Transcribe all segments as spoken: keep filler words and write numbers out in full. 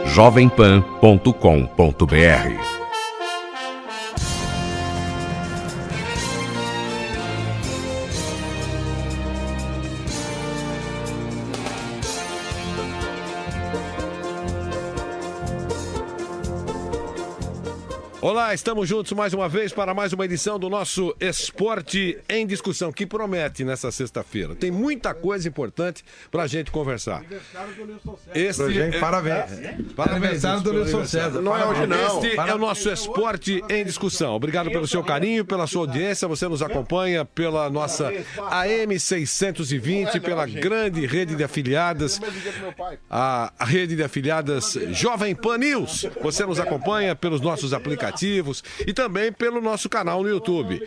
jovem pan ponto com ponto br. Olá, estamos juntos mais uma vez para mais uma edição do nosso Esporte em Discussão, que promete nessa sexta-feira. Tem muita coisa importante para a gente conversar. Este é... Parabéns. Parabéns do Nilson César. Não é hoje não. Este é o nosso Esporte em Discussão. Obrigado pelo seu carinho, pela sua audiência. Você nos acompanha pela nossa A M seiscentos e vinte, pela grande rede de afiliadas, a rede de afiliadas Jovem Pan News. Você nos acompanha pelos nossos aplicativos e também pelo nosso canal no YouTube,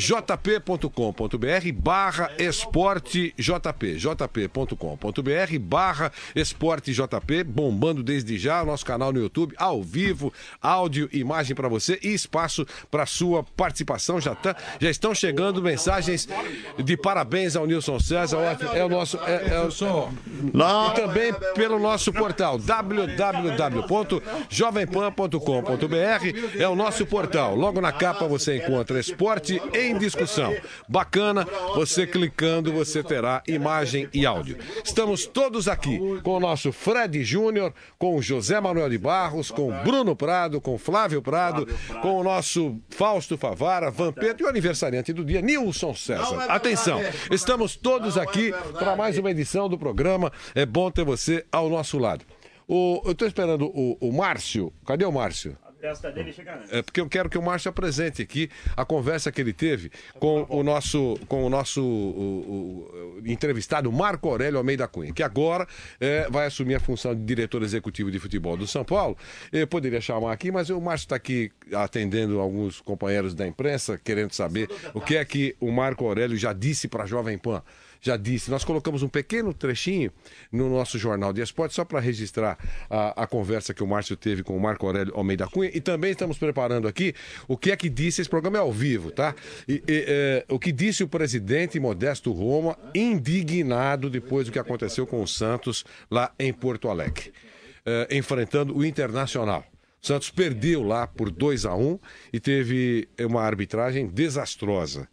jp ponto com ponto br barra esporte jp, jp ponto com ponto br barra esporte jp, bombando desde já o nosso canal no YouTube, ao vivo, áudio, imagem para você e espaço para sua participação. Já, tá, já estão chegando mensagens de parabéns ao Nilson César, é o nosso, é, é o som. E também pelo nosso portal, w w w ponto jovem pan ponto com ponto br, é o nosso portal. Logo na capa você encontra Esporte em Discussão. Bacana, você clicando você terá imagem e áudio. Estamos todos aqui com o nosso Fred Júnior, com o José Manuel de Barros, com o Bruno Prado, com o Flávio Prado, com o nosso Fausto Favara, Vampeta e o aniversariante do dia, Nilson César. Atenção, estamos todos aqui para mais uma edição do programa. É bom ter você ao nosso lado. O, eu estou esperando o, o Márcio. Cadê o Márcio? Dele chega antes. É porque eu quero que o Márcio apresente aqui a conversa que ele teve com o nosso, com o nosso o, o, entrevistado Marco Aurélio Almeida Cunha, que agora é, vai assumir a função de diretor executivo de futebol do São Paulo. Eu poderia chamar aqui, mas o Márcio está aqui atendendo alguns companheiros da imprensa, querendo saber o que é que o Marco Aurélio já disse para a Jovem Pan. Já disse, nós colocamos um pequeno trechinho no nosso Jornal de Esporte só para registrar a, a conversa que o Márcio teve com o Marco Aurélio Almeida Cunha, e também estamos preparando aqui o que é que disse, esse programa é ao vivo, tá? E, e, é, o que disse o presidente Modesto Roma, indignado depois do que aconteceu com o Santos lá em Porto Alegre, é, enfrentando o Internacional. O Santos perdeu lá por dois a um e teve uma arbitragem desastrosa,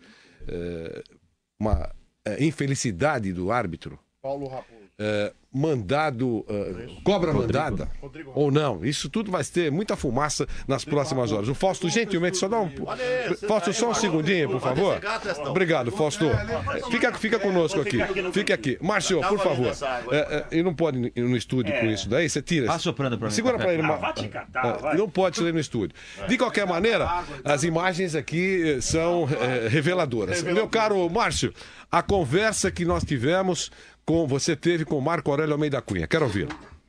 é, uma É, infelicidade do árbitro, Paulo Raposo. É, mandado, é, cobra mandada, Rodrigo. Ou não, isso tudo vai ter muita fumaça nas próximas horas. O Fausto, gentilmente, só dá um... Fausto, só um segundinho, por favor. Obrigado, Fausto. Fica, fica conosco aqui, fique aqui. Márcio, por favor. É, é, ele não pode ir no estúdio com isso daí, você tira. Tá soprando pra mim. Segura pra ele. Ele não pode ir no estúdio. De qualquer maneira, as imagens aqui são é, reveladoras. Meu caro Márcio, a conversa que nós tivemos com você teve com o Marco Aurélio Almeida Cunha. Quero ouvir.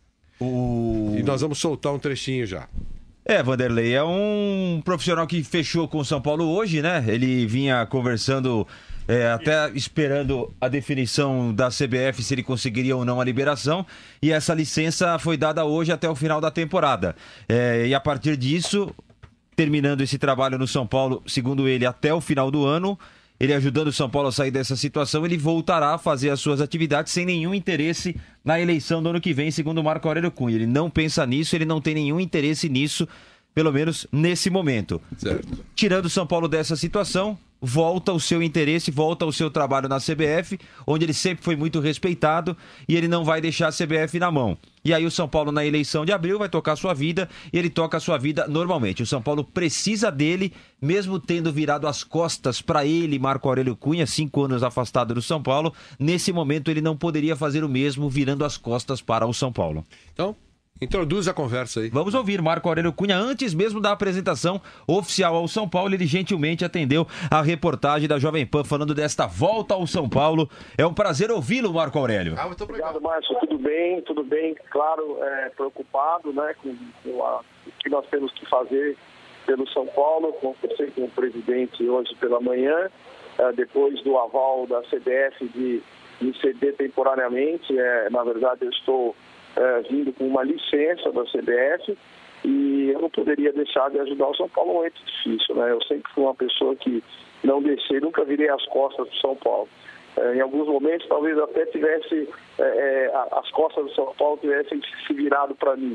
O... E nós vamos soltar um trechinho já. É, Vanderlei, é um profissional que fechou com o São Paulo hoje, né? Ele vinha conversando, é, até esperando a definição da C B F se ele conseguiria ou não a liberação. E essa licença foi dada hoje até o final da temporada. É, e a partir disso, terminando esse trabalho no São Paulo, segundo ele, até o final do ano, ele ajudando o São Paulo a sair dessa situação, ele voltará a fazer as suas atividades sem nenhum interesse na eleição do ano que vem, segundo o Marco Aurélio Cunha. Ele não pensa nisso, ele não tem nenhum interesse nisso, pelo menos nesse momento. Certo. Tirando o São Paulo dessa situação, volta o seu interesse, volta o seu trabalho na C B F, onde ele sempre foi muito respeitado, e ele não vai deixar a C B F na mão. E aí o São Paulo, na eleição de abril, vai tocar a sua vida, e ele toca a sua vida normalmente. O São Paulo precisa dele, mesmo tendo virado as costas para ele, Marco Aurélio Cunha, cinco anos afastado do São Paulo. Nesse momento ele não poderia fazer o mesmo, virando as costas para o São Paulo. Então, introduz a conversa aí. Vamos ouvir Marco Aurélio Cunha antes mesmo da apresentação oficial ao São Paulo. Ele gentilmente atendeu a reportagem da Jovem Pan falando desta volta ao São Paulo. É um prazer ouvi-lo, Marco Aurélio. Ah, muito obrigado, Márcio. Tudo bem, tudo bem. Claro, é, preocupado, né, com, com a, o que nós temos que fazer pelo São Paulo. Conversei com o presidente hoje pela manhã, é, depois do aval da C B F de me ceder temporariamente. É, na verdade, eu estou É, vindo com uma licença da C B F e eu não poderia deixar de ajudar o São Paulo num momento difícil, né? Eu sempre fui uma pessoa que não deixei, nunca virei as costas do São Paulo. É, em alguns momentos, talvez até tivesse, é, é, as costas do São Paulo tivessem se virado para mim.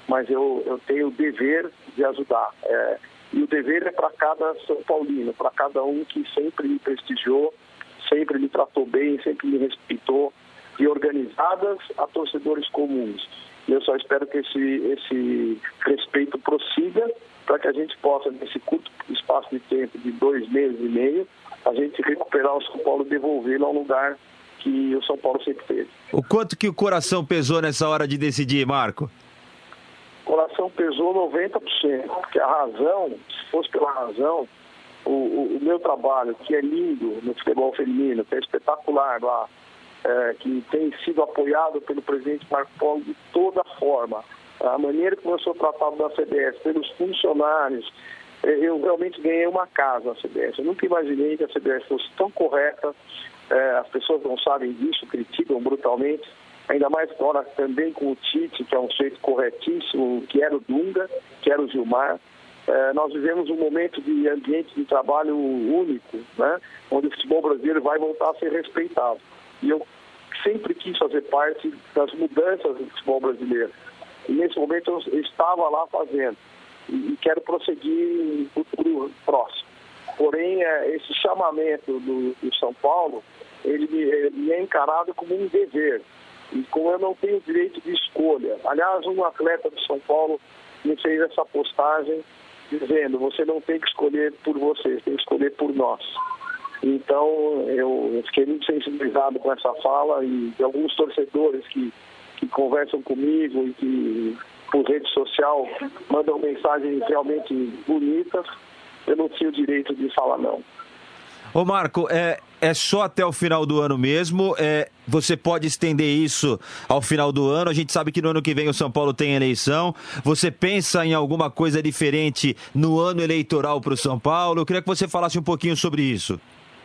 mas eu, eu tenho o dever de ajudar. É, e o dever é para cada São Paulino, para cada um que sempre me prestigiou, sempre me tratou bem, sempre me respeitou, de organizadas a torcedores comuns. E eu só espero que esse, esse respeito prossiga para que a gente possa, nesse curto espaço de tempo de dois meses e meio, a gente recuperar o São Paulo e devolvê-lo ao lugar que o São Paulo sempre teve. O quanto que o coração pesou nessa hora de decidir, Marco? O coração pesou noventa por cento, porque a razão, se fosse pela razão, o, o, o meu trabalho, que é lindo no futebol feminino, que é espetacular lá, é, que tem sido apoiado pelo presidente Marco Polo de toda forma, a maneira como eu sou tratado da C B S, pelos funcionários, eu realmente ganhei uma casa na C B S. Eu nunca imaginei que a C B S fosse tão correta, é, as pessoas não sabem disso, criticam brutalmente, ainda mais agora também com o Tite, que é um sujeito corretíssimo, que era o Dunga, que era o Gilmar. É, nós vivemos um momento de ambiente de trabalho único, né, onde o futebol brasileiro vai voltar a ser respeitado. E eu sempre quis fazer parte das mudanças do futebol brasileiro. E nesse momento eu estava lá fazendo. E quero prosseguir no futuro próximo. Porém, esse chamamento do, do São Paulo, ele, ele é encarado como um dever. E como eu não tenho direito de escolha. Aliás, um atleta do São Paulo me fez essa postagem dizendo: você não tem que escolher por você, tem que escolher por nós. Então, eu fiquei muito sensibilizado com essa fala, e de alguns torcedores que, que conversam comigo e que, por rede social, mandam mensagens realmente bonitas, eu não tinha o direito de falar não. Ô Marco, é, é só até o final do ano mesmo? É, você pode estender isso ao final do ano? A gente sabe que no ano que vem o São Paulo tem eleição. Você pensa em alguma coisa diferente no ano eleitoral para o São Paulo? Eu queria que você falasse um pouquinho sobre isso.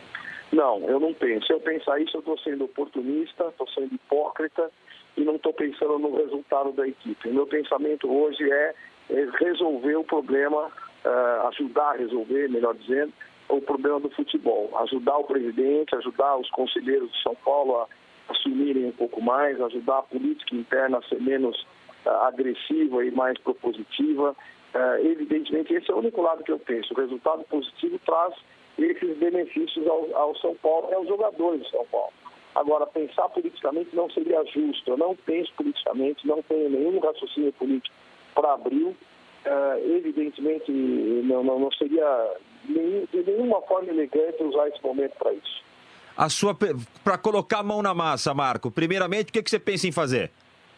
Não, eu não penso. Se eu pensar isso, eu estou sendo oportunista, estou sendo hipócrita e não estou pensando no resultado da equipe. O meu pensamento hoje é, é resolver o problema, uh, ajudar a resolver, melhor dizendo, o problema do futebol. Ajudar o presidente, ajudar os conselheiros de São Paulo a assumirem um pouco mais, ajudar a política interna a ser menos uh, agressiva e mais propositiva. Uh, evidentemente, esse é o único lado que eu penso. O resultado positivo traz esses benefícios ao, ao São Paulo e aos jogadores de São Paulo. Agora, pensar politicamente não seria justo. Eu não penso politicamente, não tenho nenhum raciocínio político para abril. Uh, evidentemente, não, não, não seria nenhum, de nenhuma forma elegante usar esse momento para isso. A sua, para colocar a mão na massa, Marco, primeiramente, o que, que você pensa em fazer?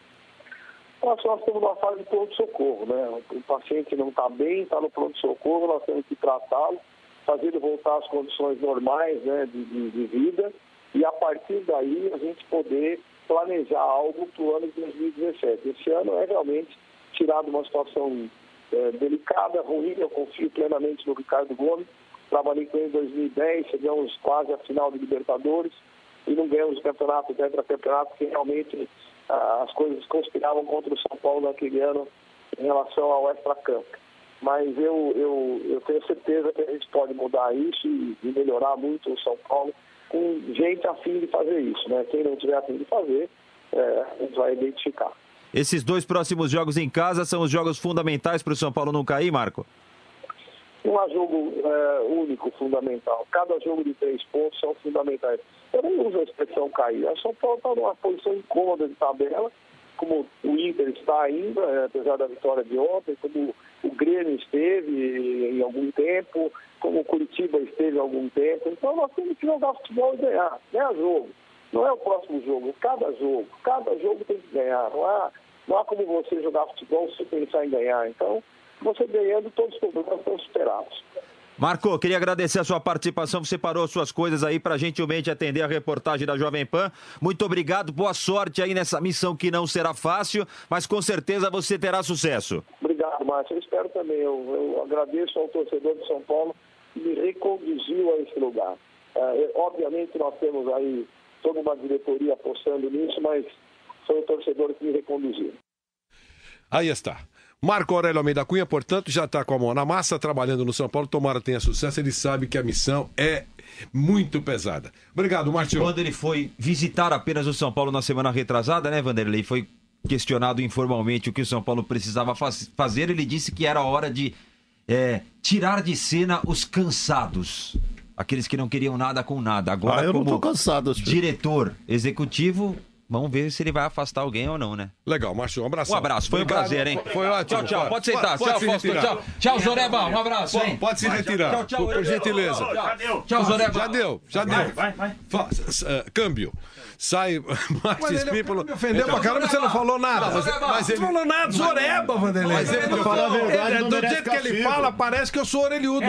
Nós, nós estamos numa fase de pronto-socorro, né? O paciente não está bem, está no pronto-socorro, nós temos que tratá-lo, fazer ele voltar às condições normais, né, de, de, de vida, e a partir daí a gente poder planejar algo para o ano de dois mil e dezessete. Esse ano é realmente tirar de uma situação é, delicada, ruim. Eu confio plenamente no Ricardo Gomes. Trabalhei com ele em dois mil e dez, chegamos quase à final de Libertadores e não ganhamos o campeonato, o tetracampeonato, porque realmente ah, as coisas conspiravam contra o São Paulo naquele ano em relação ao extracampo. Mas eu, eu, eu tenho certeza que a gente pode mudar isso e, e melhorar muito o São Paulo com gente a fim de fazer isso, né? Quem não tiver a fim de fazer, é, a gente vai identificar. Esses dois próximos jogos em casa são os jogos fundamentais para o São Paulo não cair, Marco? Não há jogo é, único, fundamental. Cada jogo de três pontos são fundamentais. Eu nem uso a expressão cair. O São Paulo está numa posição incômoda de tabela, como o Inter está ainda, é, apesar da vitória de ontem, como o Grêmio esteve em algum tempo, como o Curitiba esteve em algum tempo. Então nós temos que jogar futebol e ganhar. Ganhar jogo. Não é o próximo jogo, cada jogo. Cada jogo tem que ganhar. Não há, não há como você jogar futebol sem pensar em ganhar. Então, você ganhando, todos os problemas estão superados. Marco, queria agradecer a sua participação, você parou suas coisas aí para gentilmente atender a reportagem da Jovem Pan. Muito obrigado, boa sorte aí nessa missão que não será fácil, mas com certeza você terá sucesso. Obrigado, Márcio, eu espero também. Eu, eu agradeço ao torcedor de São Paulo que me reconduziu a esse lugar. É, obviamente nós temos aí toda uma diretoria apostando nisso, mas foi o torcedor que me reconduziu. Aí está. Marco Aurélio Almeida Cunha, portanto, já está com a mão na massa, trabalhando no São Paulo. Tomara tenha sucesso. Ele sabe que a missão é muito pesada. Obrigado, Márcio. Quando ele foi visitar apenas o São Paulo na semana retrasada, né, Vanderlei? Foi questionado informalmente o que o São Paulo precisava faz, fazer, ele disse que era hora de é, tirar de cena os cansados. Aqueles que não queriam nada com nada. Agora, ah, eu como não tô cansado, diretor executivo, vamos ver se ele vai afastar alguém ou não, né? Legal, Márcio, um abraço. Um abraço, foi Obrigado. um prazer, hein? Foi ótimo. Tchau, tchau, pode sentar. Pode, tchau, pode Fausto, tchau. Tchau, Zoreba, um abraço, hein? Pode se retirar. Tchau, tchau, por, por gentileza. Já deu. Tchau, Zoreba. Já deu, já deu. Vai, vai. Fa- uh, câmbio. Sai Márcio Espímpolo. Me ofendeu pra caramba, você não falou nada. Mas, mas ele... Não falou nada, Zoreba, Vanderlei. Mas ele não Fala a Ele- verdade, não do merece jeito que ele castigo. fala, parece que eu sou orelhudo.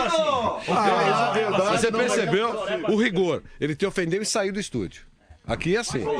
Ah, você percebeu o rigor. Ele te ofendeu e saiu do estúdio. Aqui é assim.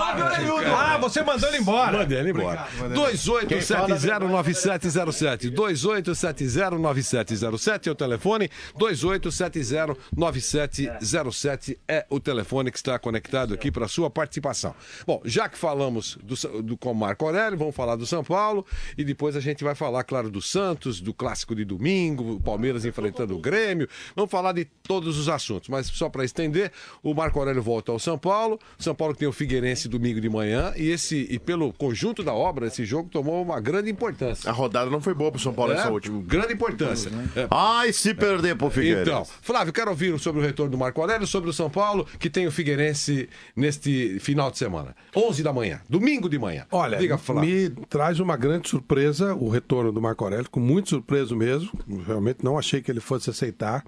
Ah, você mandou ele embora. Mandei ele embora. dois oito sete zero nove sete zero sete. dois oito sete zero nove sete zero sete é o telefone. dois oito sete zero nove sete zero sete é o telefone que está conectado aqui para a sua participação. Bom, já que falamos do, do, com o Marco Aurélio, vamos falar do São Paulo e depois a gente vai falar, claro, do Santos, do clássico de domingo, o Palmeiras enfrentando o Grêmio. Vamos falar de todos os assuntos, mas só para estender, o Marco Aurélio volta ao São Paulo. São Paulo que tem o Figueirense domingo de manhã e esse e pelo conjunto da obra esse jogo tomou uma grande importância. A rodada não foi boa pro São Paulo É, essa última. grande importância. É. Ai, se perder pro Figueirense. Então, Flávio, quero ouvir sobre o retorno do Marco Aurélio, sobre o São Paulo, que tem o Figueirense neste final de semana. onze da manhã, domingo de manhã. Olha, Diga, Flávio. me traz uma grande surpresa o retorno do Marco Aurélio, com muito surpreso mesmo. Realmente não achei que ele fosse aceitar.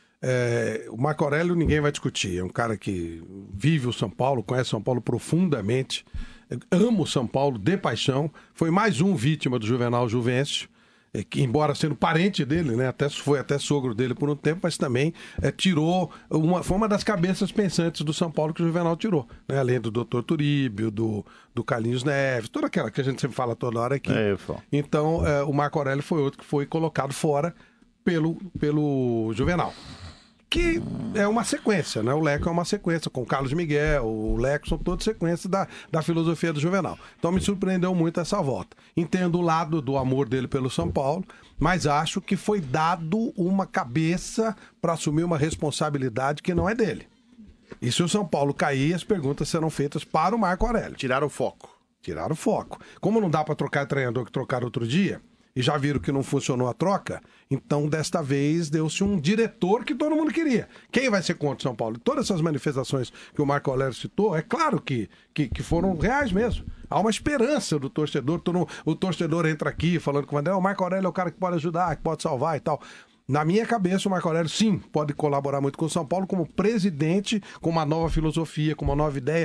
É, o Marco Aurélio ninguém vai discutir. É um cara que vive o São Paulo, conhece o São Paulo profundamente, ama o São Paulo de paixão. Foi mais um vítima do Juvenal Juvencio, é, que embora sendo parente dele, né, até, foi até sogro dele por um tempo, mas também é, tirou, uma, foi uma das cabeças pensantes do São Paulo que o Juvenal tirou, né, além do doutor Turíbio, do, do Carlinhos Neves, toda aquela que a gente sempre fala toda hora aqui. É, eu falo. Então, é, o Marco Aurélio foi outro que foi colocado fora pelo, pelo Juvenal. Que é uma sequência, né? O Leco é uma sequência, com o Carlos Miguel, o Leco, são todas sequências da, da filosofia do Juvenal. Então me surpreendeu muito essa volta. Entendo o lado do amor dele pelo São Paulo, mas acho que foi dado uma cabeça para assumir uma responsabilidade que não é dele. E se o São Paulo cair, as perguntas serão feitas para o Marco Aurélio. Tiraram o foco. Tiraram o foco. Como não dá para trocar treinador que trocaram outro dia, e já viram que não funcionou a troca, então desta vez deu-se um diretor que todo mundo queria. Quem vai ser contra o São Paulo? Todas essas manifestações que o Marco Aurélio citou, é claro que, que, que foram reais mesmo. Há uma esperança do torcedor, todo, o torcedor entra aqui falando que o Marco Aurélio é o cara que pode ajudar, que pode salvar e tal. Na minha cabeça, o Marco Aurélio, sim, pode colaborar muito com o São Paulo como presidente, com uma nova filosofia, com uma nova ideia,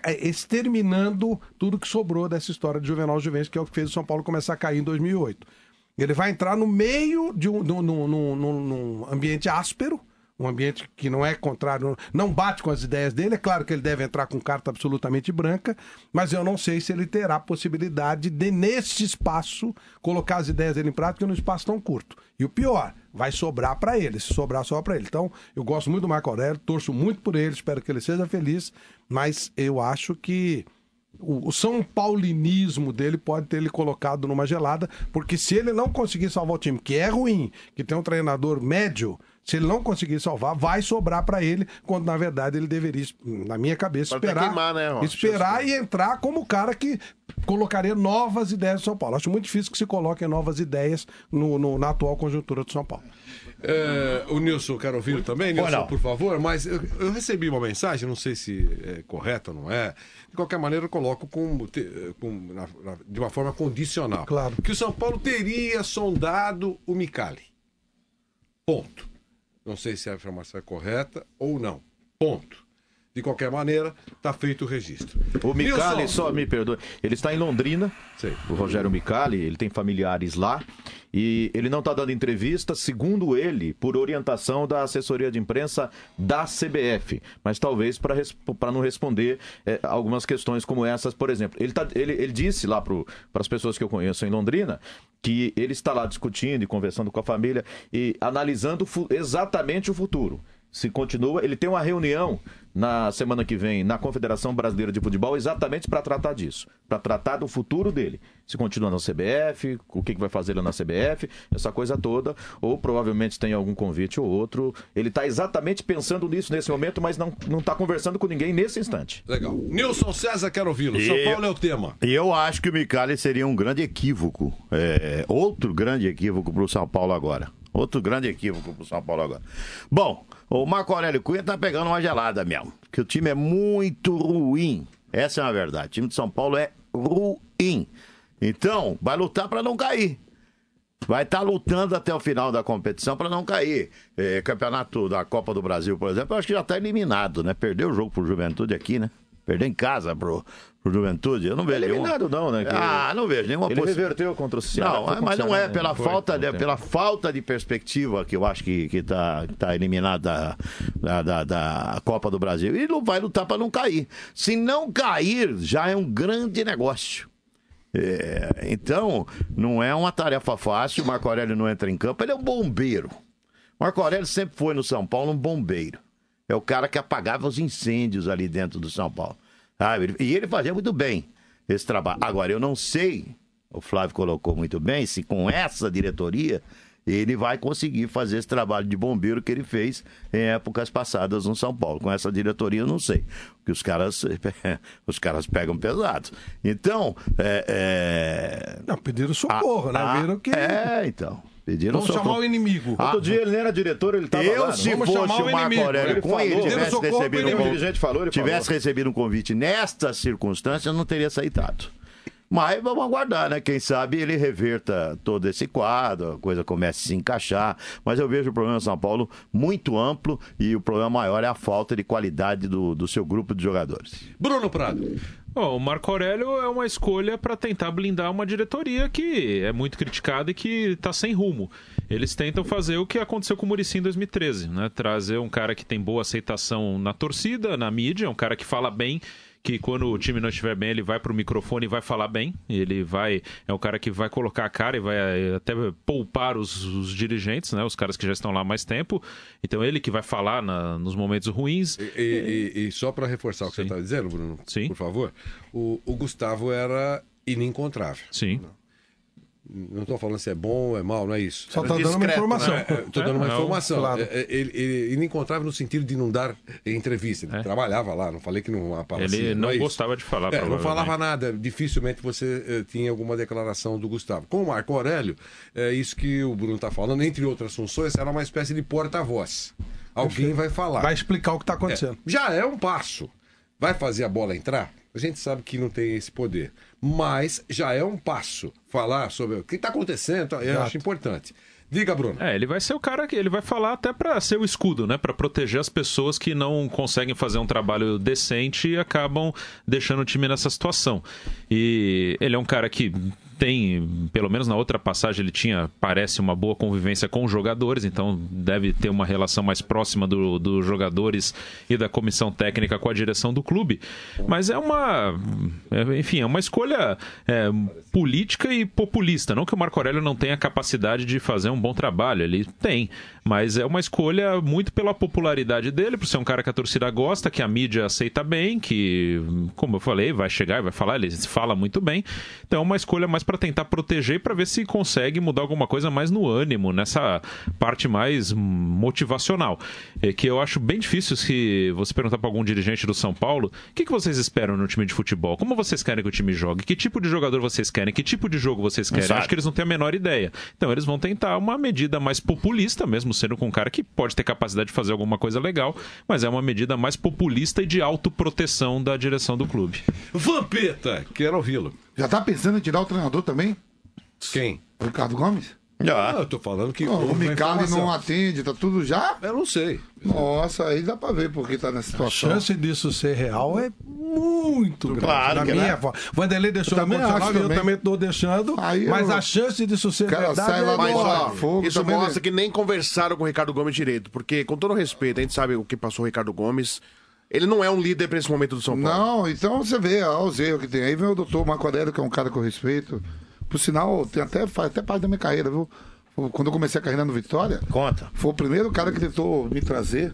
exterminando tudo que sobrou dessa história de Juvenal Juvencio, que é o que fez o São Paulo começar a cair em dois mil e oito. Ele vai entrar no meio de um num, num, num, num ambiente áspero, um ambiente que não é contrário, não bate com as ideias dele. É claro que ele deve entrar com carta absolutamente branca, mas eu não sei se ele terá a possibilidade de, nesse espaço, colocar as ideias dele em prática num espaço tão curto. E o pior, vai sobrar para ele, se sobrar só para ele. Então, eu gosto muito do Marco Aurélio, torço muito por ele, espero que ele seja feliz, mas eu acho que o, o São Paulinismo dele pode ter ele colocado numa gelada, porque se ele não conseguir salvar o time, que é ruim, que tem um treinador médio, se ele não conseguir salvar, vai sobrar para ele, quando na verdade ele deveria, na minha cabeça, Pode esperar, queimar, né, Ron? esperar e entrar como o cara que colocaria novas ideias do São Paulo. Acho muito difícil que se coloquem novas ideias no, no, na atual conjuntura do São Paulo. É, o Nilson, quero ouvir também, Nilson, por favor, mas eu, eu recebi uma mensagem, não sei se é correta ou não é, de qualquer maneira eu coloco com, com, na, na, de uma forma condicional. Claro. Que o São Paulo teria sondado o Micali. Ponto. Não sei se a informação é correta ou não. Ponto. De qualquer maneira, está feito o registro. O Micali, Nilson. só me perdoe, ele está em Londrina, Sei. o Rogério Micali, ele tem familiares lá, e ele não está dando entrevista, segundo ele, por orientação da assessoria de imprensa da C B F, mas talvez para não responder é, algumas questões como essas, por exemplo. Ele, tá, ele, ele disse lá para as pessoas que eu conheço em Londrina que ele está lá discutindo e conversando com a família e analisando exatamente o futuro. se continua. Ele tem uma reunião na semana que vem na Confederação Brasileira de Futebol exatamente para tratar disso, para tratar do futuro dele. Se continua na C B F, o que, que vai fazer lá na C B F, essa coisa toda, ou provavelmente tem algum convite ou outro. Ele está exatamente pensando nisso nesse momento, mas não não está conversando com ninguém nesse instante. Legal. Nilson César, quero ouvi-lo. São E- Paulo é o tema. E eu acho que o Micali seria um grande equívoco. É, outro grande equívoco para o São Paulo agora. Outro grande equívoco para o São Paulo agora. Bom, o Marco Aurélio Cunha tá pegando uma gelada mesmo. Porque o time é muito ruim. Essa é uma verdade. O time de São Paulo é ruim. Então, vai lutar para não cair. Vai estar lutando até o final da competição para não cair. É, campeonato da Copa do Brasil, por exemplo, eu acho que já está eliminado, né? Perdeu o jogo pro Juventude aqui, né? Perdeu em casa pro, pro Juventude. Eu não vejo Eliminado nenhum... não, né? Que Ah, não vejo nenhuma ele possibilidade. reverteu contra o Ceará. Não, Foi mas contra o não é Ceará, pela né? Foi, falta, de, foi. pela falta de perspectiva que eu acho que, que tá, tá eliminado da, da, da, da Copa do Brasil. E não vai lutar para não cair. Se não cair, já é um grande negócio. É, então, não é uma tarefa fácil. O Marco Aurélio não entra em campo, ele é um bombeiro. Marco Aurélio sempre foi no São Paulo um bombeiro. É o cara que apagava os incêndios ali dentro do São Paulo. Sabe? E ele fazia muito bem esse trabalho. Agora, eu não sei, o Flávio colocou muito bem, se com essa diretoria ele vai conseguir fazer esse trabalho de bombeiro que ele fez em épocas passadas no São Paulo. Com essa diretoria eu não sei, porque os caras, os caras pegam pesado. Então, é... é... Não, pediram socorro, Ah, né? ah, Viram que... É, então. Pediram Vamos socorro. chamar o inimigo. Ah, Outro dia ele nem era diretor, ele estava Eu, lá. se Vamos fosse chamar o o Marco inimigo. Aurélio Ele Cunha e falou. tivesse Socorro pro recebido, inimigo. um, O dirigente falou, ele tivesse falou. recebido um convite nestas circunstâncias, eu não teria aceitado. Mas vamos aguardar, né? Quem sabe ele reverta todo esse quadro, a coisa comece a se encaixar. Mas eu vejo o problema do São Paulo muito amplo e o problema maior é a falta de qualidade do, do seu grupo de jogadores. Bruno Prado. Bom, o Marco Aurélio é uma escolha para tentar blindar uma diretoria que é muito criticada e que está sem rumo. Eles tentam fazer o que aconteceu com o Muricy em dois mil e treze, né? Trazer um cara que tem boa aceitação na torcida, na mídia, um cara que fala bem, que quando o time não estiver bem, ele vai pro microfone e vai falar bem. Ele vai, é o cara que vai colocar a cara e vai até poupar os, os dirigentes, né? Os caras que já estão lá há mais tempo. Então ele que vai falar na, nos momentos ruins. E, e- e- e só para reforçar o que Sim. você está dizendo, Bruno, Sim. por favor, o, o Gustavo era inencontrável. Sim. Não estou falando se é bom ou é mal, não é isso. Só tá dando uma informação. Estou dando uma É, não, informação. claro. É, é, Ele, ele inencontrável no sentido de não dar entrevista. Ele É. trabalhava lá, não falei que não aparecia. Ele não é isso. gostava de falar, É, não provavelmente. falava nada. Dificilmente você eh, tinha alguma declaração do Gustavo. Com o Marco Aurélio, é isso que o Bruno está falando, entre outras funções, era uma espécie de porta-voz. Alguém vai falar. Vai explicar o que está acontecendo. É, já é um passo. Vai fazer a bola entrar? A gente sabe que não tem esse poder. Mas já é um passo. Falar sobre o que está acontecendo, eu Exato. acho importante. Diga, Bruno. É, ele vai ser o cara que ele vai falar até pra ser o escudo, né? Pra proteger as pessoas que não conseguem fazer um trabalho decente e acabam deixando o time nessa situação. E ele é um cara que tem, pelo menos na outra passagem, ele tinha, parece, uma boa convivência com os jogadores, então deve ter uma relação mais próxima do- dos jogadores e da comissão técnica com a direção do clube. Mas é uma, é, enfim, é uma escolha é, política e populista. Não que o Marco Aurélio não tenha capacidade de fazer um bom trabalho, ele tem, mas é uma escolha muito pela popularidade dele, por ser um cara que a torcida gosta, que a mídia aceita bem, que, como eu falei, vai chegar e vai falar, ele fala muito bem. Então é uma escolha mais para tentar proteger e para ver se consegue mudar alguma coisa mais no ânimo, nessa parte mais motivacional. É que eu acho bem difícil se você perguntar para algum dirigente do São Paulo, o que, que vocês esperam no time de futebol? Como vocês querem que o time jogue? Que tipo de jogador vocês querem? Que tipo de jogo vocês querem? Exato. Acho que eles não têm a menor ideia. Então eles vão tentar uma medida mais populista, mesmo sendo com um cara que pode ter capacidade de fazer alguma coisa legal, mas é uma medida mais populista e de autoproteção da direção do clube. Vampeta, quero ouvi-lo. Já tá pensando em tirar o treinador também? Quem? O Ricardo Gomes? Ah, eu tô falando que. Não, houve o uma Micali informação. não atende, tá tudo já? Eu não sei. Nossa, aí dá pra ver porque tá nessa A situação. chance disso ser real é muito grande. Claro Na que minha é. forma. Vanderlei deixou Eu no também condicional acho e eu também. também estou deixando. Aí mas eu- a chance disso ser Cara, verdade sai lá é do Mas, enorme. ó, Fogo isso também, mostra né? que nem conversaram com o Ricardo Gomes direito. Porque, com todo respeito, a gente sabe o que passou o Ricardo Gomes. Ele não é um líder pra esse momento do São Paulo. Não, então você vê ó, os erros que tem. Aí vem o doutor Marco Aurélio, que é um cara que eu respeito. Por sinal, tem até, faz até parte da minha carreira, viu? Quando eu comecei a carreira no Vitória, Conta. foi o primeiro cara que tentou me trazer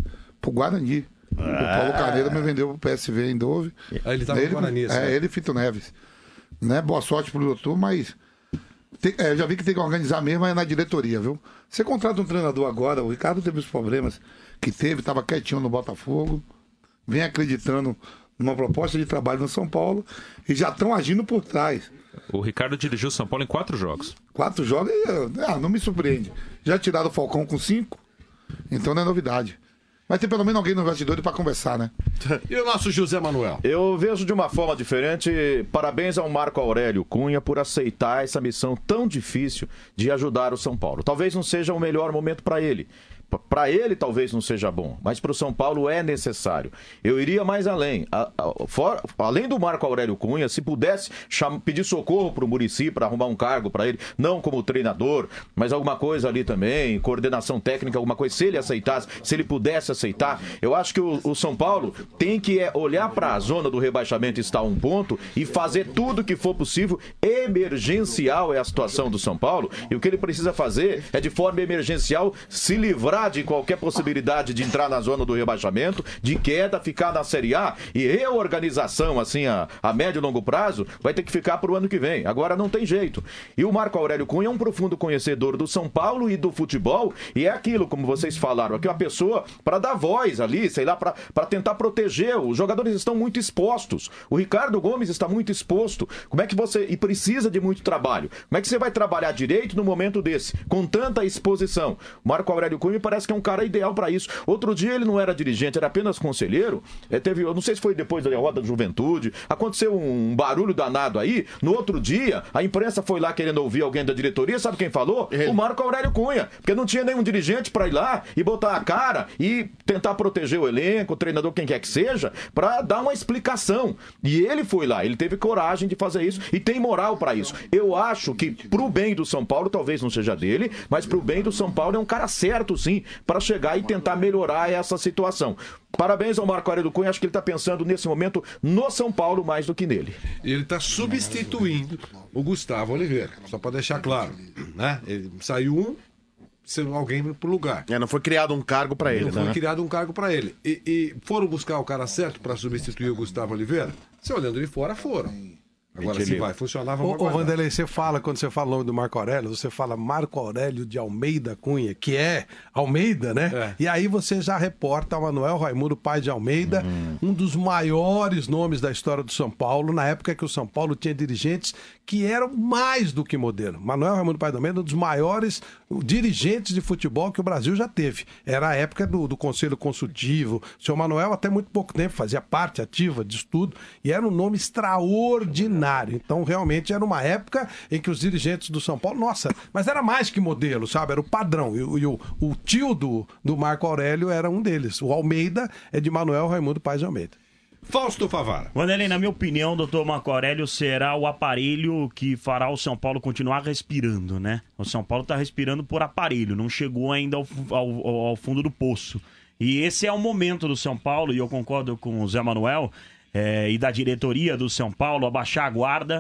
pro Guarani. O Paulo Carneiro me vendeu pro P S V em Dove. Aí ele tava no Guarani, É, certo? ele e Fito Neves. Né? Boa sorte pro doutor, mas tem, é, já vi que tem que organizar mesmo é na diretoria, viu? Você contrata um treinador agora, o Ricardo teve os problemas que teve, tava quietinho no Botafogo, vem acreditando numa proposta de trabalho no São Paulo e já estão agindo por trás. O Ricardo dirigiu o São Paulo em quatro jogos. Quatro jogos e ah, não me surpreende. Já tiraram o Falcão com cinco, então não é novidade. Mas tem pelo menos alguém no bastidor para conversar, né? E o nosso José Manuel? Eu vejo de uma forma diferente. Parabéns ao Marco Aurélio Cunha por aceitar essa missão tão difícil de ajudar o São Paulo. Talvez não seja o melhor momento para ele. Para ele talvez não seja bom, mas para o São Paulo é necessário. Eu iria mais além. A, a, for, além do Marco Aurélio Cunha, se pudesse cham, pedir socorro para o Muricy para arrumar um cargo para ele, não como treinador, mas alguma coisa ali também, coordenação técnica, alguma coisa, se ele aceitasse, se ele pudesse aceitar, eu acho que o, o São Paulo tem que é, olhar para a zona do rebaixamento, está a um ponto, e fazer tudo que for possível. Emergencial é a situação do São Paulo, e o que ele precisa fazer é, de forma emergencial, se livrar de qualquer possibilidade de entrar na zona do rebaixamento, de queda, ficar na Série A, e reorganização assim a, a médio e longo prazo vai ter que ficar para o ano que vem. Agora não tem jeito. E o Marco Aurélio Cunha é um profundo conhecedor do São Paulo e do futebol, e é aquilo, como vocês falaram aqui, uma pessoa para dar voz ali, sei lá, para tentar proteger. Os jogadores estão muito expostos. O Ricardo Gomes está muito exposto. Como é que você... E precisa de muito trabalho. Como é que você vai trabalhar direito no momento desse, com tanta exposição? O Marco Aurélio Cunha parece que é um cara ideal para isso. Outro dia ele não era dirigente, era apenas conselheiro. É, teve, eu não sei se foi depois da roda da juventude, aconteceu um barulho danado aí. No outro dia, a imprensa foi lá querendo ouvir alguém da diretoria. Sabe quem falou? Ele. O Marco Aurélio Cunha. Porque não tinha nenhum dirigente para ir lá e botar a cara e tentar proteger o elenco, o treinador, quem quer que seja, para dar uma explicação. E ele foi lá, ele teve coragem de fazer isso e tem moral para isso. Eu acho que pro bem do São Paulo, talvez não seja dele, mas pro bem do São Paulo é um cara certo, sim, para chegar e tentar melhorar essa situação. Parabéns ao Marco Aurélio Cunha, acho que ele está pensando nesse momento no São Paulo mais do que nele. Ele está substituindo o Gustavo Oliveira, só para deixar claro, né? Ele saiu um, saiu alguém pro lugar. É, não foi criado um cargo para ele, não né? foi criado um cargo para ele. E, e foram buscar o cara certo para substituir o Gustavo Oliveira? Se olhando de fora, foram. Agora, se vai funcionar, vamos Ô, ô aguardar. Vanderlei, você fala, quando você fala o nome do Marco Aurélio, você fala Marco Aurélio de Almeida Cunha, que é Almeida, né? É. E aí você já reporta Manuel Raimundo Pai de Almeida, um dos maiores nomes da história do São Paulo, na época que o São Paulo tinha dirigentes que eram mais do que modelo. Manuel Raimundo Pai de Almeida, um dos maiores dirigentes de futebol que o Brasil já teve. Era a época do, do Conselho Consultivo. O senhor Manuel, até muito pouco tempo, fazia parte ativa disso tudo, e era um nome extraordinário. Então, realmente, era uma época em que os dirigentes do São Paulo, nossa, mas era mais que modelo, sabe? Era o padrão. E, e o, o tio do, do Marco Aurélio era um deles. O Almeida é de Manuel Raimundo Paz de Almeida. Fausto Favara. Vanderlei, na minha opinião, o doutor Marco Aurélio será o aparelho que fará o São Paulo continuar respirando, né? O São Paulo está respirando por aparelho, não chegou ainda ao, ao, ao fundo do poço. E esse é o momento do São Paulo, e eu concordo com o Zé Manuel, É, e da diretoria do São Paulo, abaixar a guarda,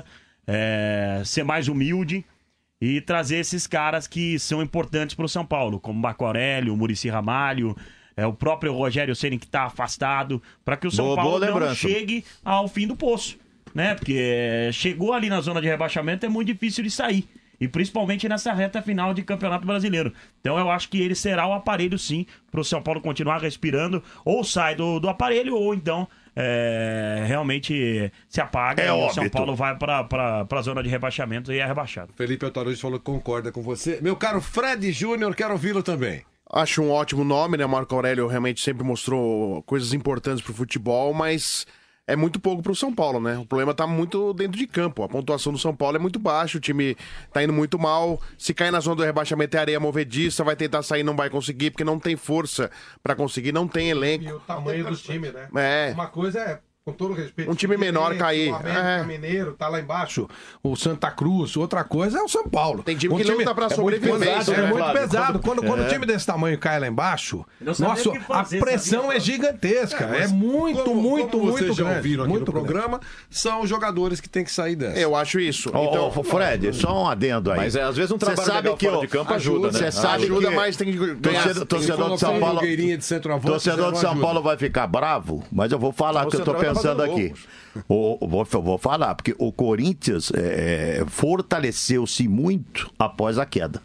é, ser mais humilde e trazer esses caras que são importantes para o São Paulo, como Marco Aurélio, Muricy Ramalho, é, o próprio Rogério Ceni que está afastado, para que o São boa, Paulo boa não chegue ao fim do poço, né? Porque chegou ali na zona de rebaixamento, é muito difícil de sair. E principalmente nessa reta final de Campeonato Brasileiro. Então eu acho que ele será o aparelho, sim, para o São Paulo continuar respirando. Ou sai do, do aparelho, ou então é, realmente se apaga É e óbito. o São Paulo vai para a zona de rebaixamento e é rebaixado. Felipe Altarujo falou que concorda com você. Meu caro Fred Júnior, quero ouvi-lo também. Acho um ótimo nome, né? Marco Aurélio realmente sempre mostrou coisas importantes pro futebol, mas é muito pouco pro São Paulo, né? O problema tá muito dentro de campo. A pontuação do São Paulo é muito baixa, o time tá indo muito mal. Se cair na zona do rebaixamento é areia movediça, vai tentar sair, não vai conseguir, porque não tem força pra conseguir, não tem elenco. E o tamanho do time, né? É. Uma coisa é Com todo respeito. Um time menor cair. O América É. Mineiro tá lá embaixo. O Santa Cruz. Outra coisa é o São Paulo. Tem time um que luta pra é muito sobrevivência, pesado, né, É muito Flávio? pesado. Quando- Quando, quando É. o time desse tamanho cai lá embaixo, Não sabia nossa, o que fazer, a pressão sabia é gigantesca. É, mas muito, como- muito, como muito vocês já grande. ouviram aqui muito no programa, são os jogadores que têm que sair dessa. Eu acho isso. Ô, Então, ô, Fred, só um adendo aí. Mas é, às vezes um Cê trabalho sabe legal que fora eu- de campo ajuda, né? Você sabe ajuda, que mas tem que ganhar. torcedor, Tem que torcedor de São colocar um Paulo, Nogueirinha de centroavante, torcedor de não São ajuda. Paulo vai ficar bravo, mas eu vou falar o O que eu tô Central tá pensando fazendo aqui. O, o- vou, vou falar, porque o Corinthians é, fortaleceu-se muito após a queda.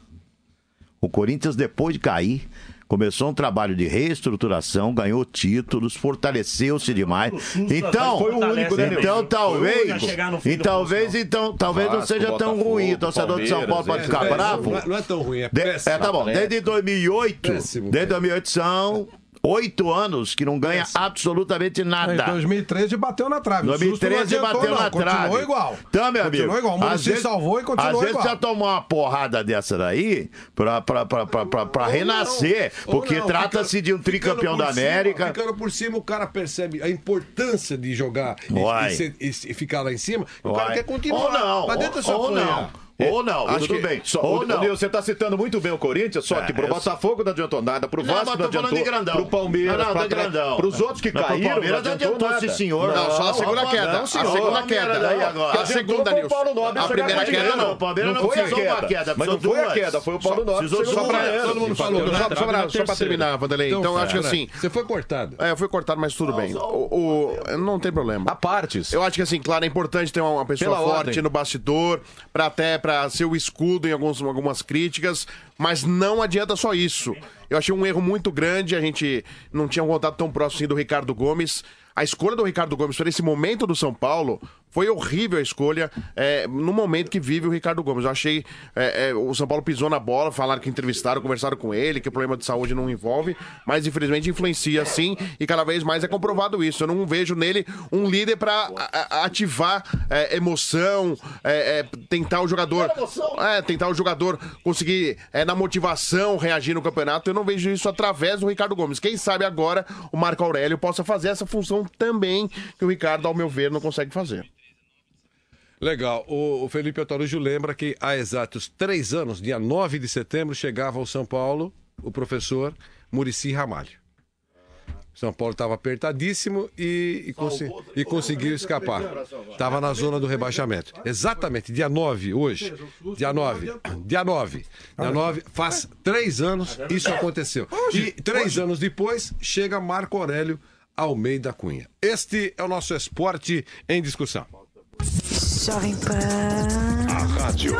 O Corinthians, depois de cair, começou um trabalho de reestruturação, ganhou títulos, fortaleceu-se demais. Então, foi o único, né, então Nilson? talvez, e talvez, então, talvez não Vasco, seja tão Botafogo, ruim. O torcedor de São Paulo pode Palmeiras, ficar É, bravo. Não é, não é tão ruim, é De- péssimo. é, tá bom. Desde dois mil e oito, Péssimo, desde dois mil e oito são oito anos que não ganha absolutamente Em nada. dois mil e treze bateu na trave. O dois mil e susto não treze adiantou, bateu não. na trave. Continuou igual. Então, meu amigo. Continuou igual. O Muricy às vezes- salvou e continuou Às vezes igual. já tomou uma porrada dessa daí pra, pra, pra, pra, pra, pra Ou renascer. não, ou porque não, trata-se ficando- de um tricampeão ficando da por cima, América. Ficando por cima, o cara percebe a importância de jogar e, Uai. e ser- e- e ficar lá em cima. O Uai. cara quer continuar. Ou não, Mas dentro ou- só ou apanhar. não. Ou não, Acho tudo que, bem. Só, Ou o, não. o Nilson, você tá citando muito bem o Corinthians, só É, que pro eu- Botafogo não adiantou nada, pro Não, Vasco mas não tô falando adiantou, de grandão. pro Palmeiras, Não, não, pro de Atlético, grandão. pros outros que Não, pro caíram, Palmeiras não adiantou adiantou, nada. sim, senhor. Não, só a segunda Não, queda. não, A senhor. segunda Palmeiras queda. daí agora. A segunda, foi o Nilson. Paulo Nobre A chegar primeira com queda, dinheiro. não. O Palmeiras não Não foi a precisou queda. uma queda, Mas não precisou foi a duas. queda, foi o Paulo Nobre. precisou chegou Só com pra, dinheiro. todo mundo falou, Bateu na só, trave só, pra, na só pra terceira. terminar, Vanderlei. Então, eu acho que assim. Você foi cortado. É, eu fui cortado, mas tudo bem. O, o- não tem problema. A partes. Eu acho que assim, claro, é importante ter uma, uma pessoa Pela forte ordem. no bastidor, para até para ser o escudo em alguns, algumas críticas, mas não adianta só isso. Eu achei um erro muito grande, a gente não tinha um contato tão próximo assim do Ricardo Gomes. A escolha do Ricardo Gomes para esse momento do São Paulo foi horrível a escolha é, no momento que vive o Ricardo Gomes. Eu achei é, é, o São Paulo pisou na bola, falaram que entrevistaram, conversaram com ele, que o problema de saúde não envolve, mas infelizmente influencia sim e cada vez mais é comprovado isso. Eu não vejo nele um líder para ativar é, emoção, é, é, tentar o jogador, é, tentar o jogador conseguir é, na motivação reagir no campeonato. Eu não vejo isso através do Ricardo Gomes. Quem sabe agora o Marco Aurélio possa fazer essa função também que o Ricardo, ao meu ver, não consegue fazer. Legal. O, o Felipe Otarujo lembra que há exatos três anos, dia nove de setembro, chegava ao São Paulo o professor Muricy Ramalho. São Paulo estava apertadíssimo e, e, consi- e conseguiu escapar. Estava na zona do rebaixamento. Exatamente, dia nove, hoje. Dia nove. Dia nove. Dia nove, faz três anos isso aconteceu. E três anos depois, chega Marco Aurélio Almeida Cunha. Este é o nosso esporte em discussão. Jovem Pan. A rádio.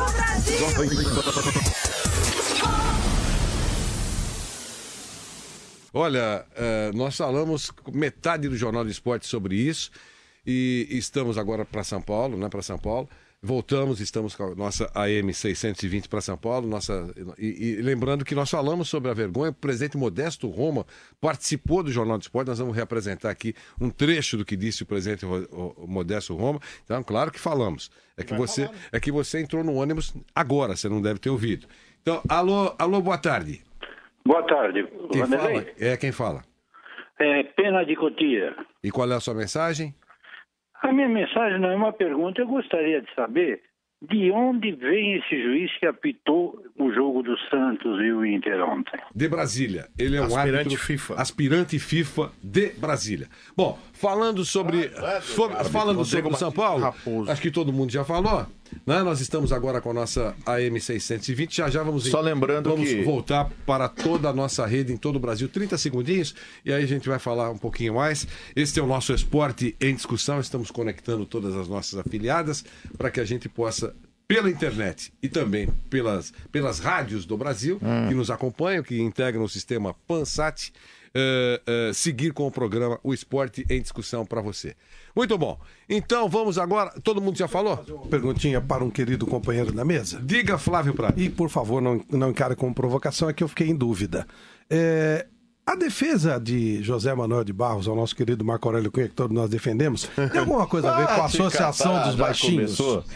Olha, eh, nós falamos metade do Jornal do Esporte sobre isso e estamos agora para São Paulo, né? Para São Paulo. Voltamos, estamos com a nossa A M seiscentos e vinte para São Paulo. Nossa, e, e lembrando que nós falamos sobre a vergonha, o presidente Modesto Roma participou do Jornal do Esporte. Nós vamos reapresentar aqui um trecho do que disse o presidente Ro- o Modesto Roma. Então, claro que falamos. É que você, é que você entrou no ônibus agora, você não deve ter ouvido. Então, alô, alô, boa tarde. Boa tarde, Quem Vanderlei. fala? É quem fala. É Pena de Cotia. E qual é a sua mensagem? A minha mensagem não é uma pergunta, eu gostaria de saber de onde vem esse juiz que apitou o jogo do Santos e o Inter ontem. De Brasília. Ele é um Aspirante árbitro FIFA. aspirante FIFA de Brasília. Bom, falando sobre, sobre- falando sobre o São Paulo, Raposo. acho que todo mundo já falou, né? Nós estamos agora com a nossa A M seiscentos e vinte, já já vamos Só lembrando vamos que- voltar para toda a nossa rede em todo o Brasil, trinta segundinhos, e aí a gente vai falar um pouquinho mais. Este é o nosso esporte em discussão, estamos conectando todas as nossas afiliadas para que a gente possa pela internet e também pelas, pelas rádios do Brasil, que nos acompanham, que integram o sistema Pansat, eh, eh, seguir com o programa O Esporte em Discussão para você. Muito bom. Então vamos agora. Todo mundo já falou? Perguntinha para um querido companheiro da mesa. Diga, Flávio Prado. E, por favor, não, não encare como provocação, é que eu fiquei em dúvida. É, a defesa de José Manuel de Barros, ao nosso querido Marco Aurélio Cunha, que todos nós defendemos, tem alguma coisa a ver com a Ah, te Associação catar, dos já Baixinhos? começou.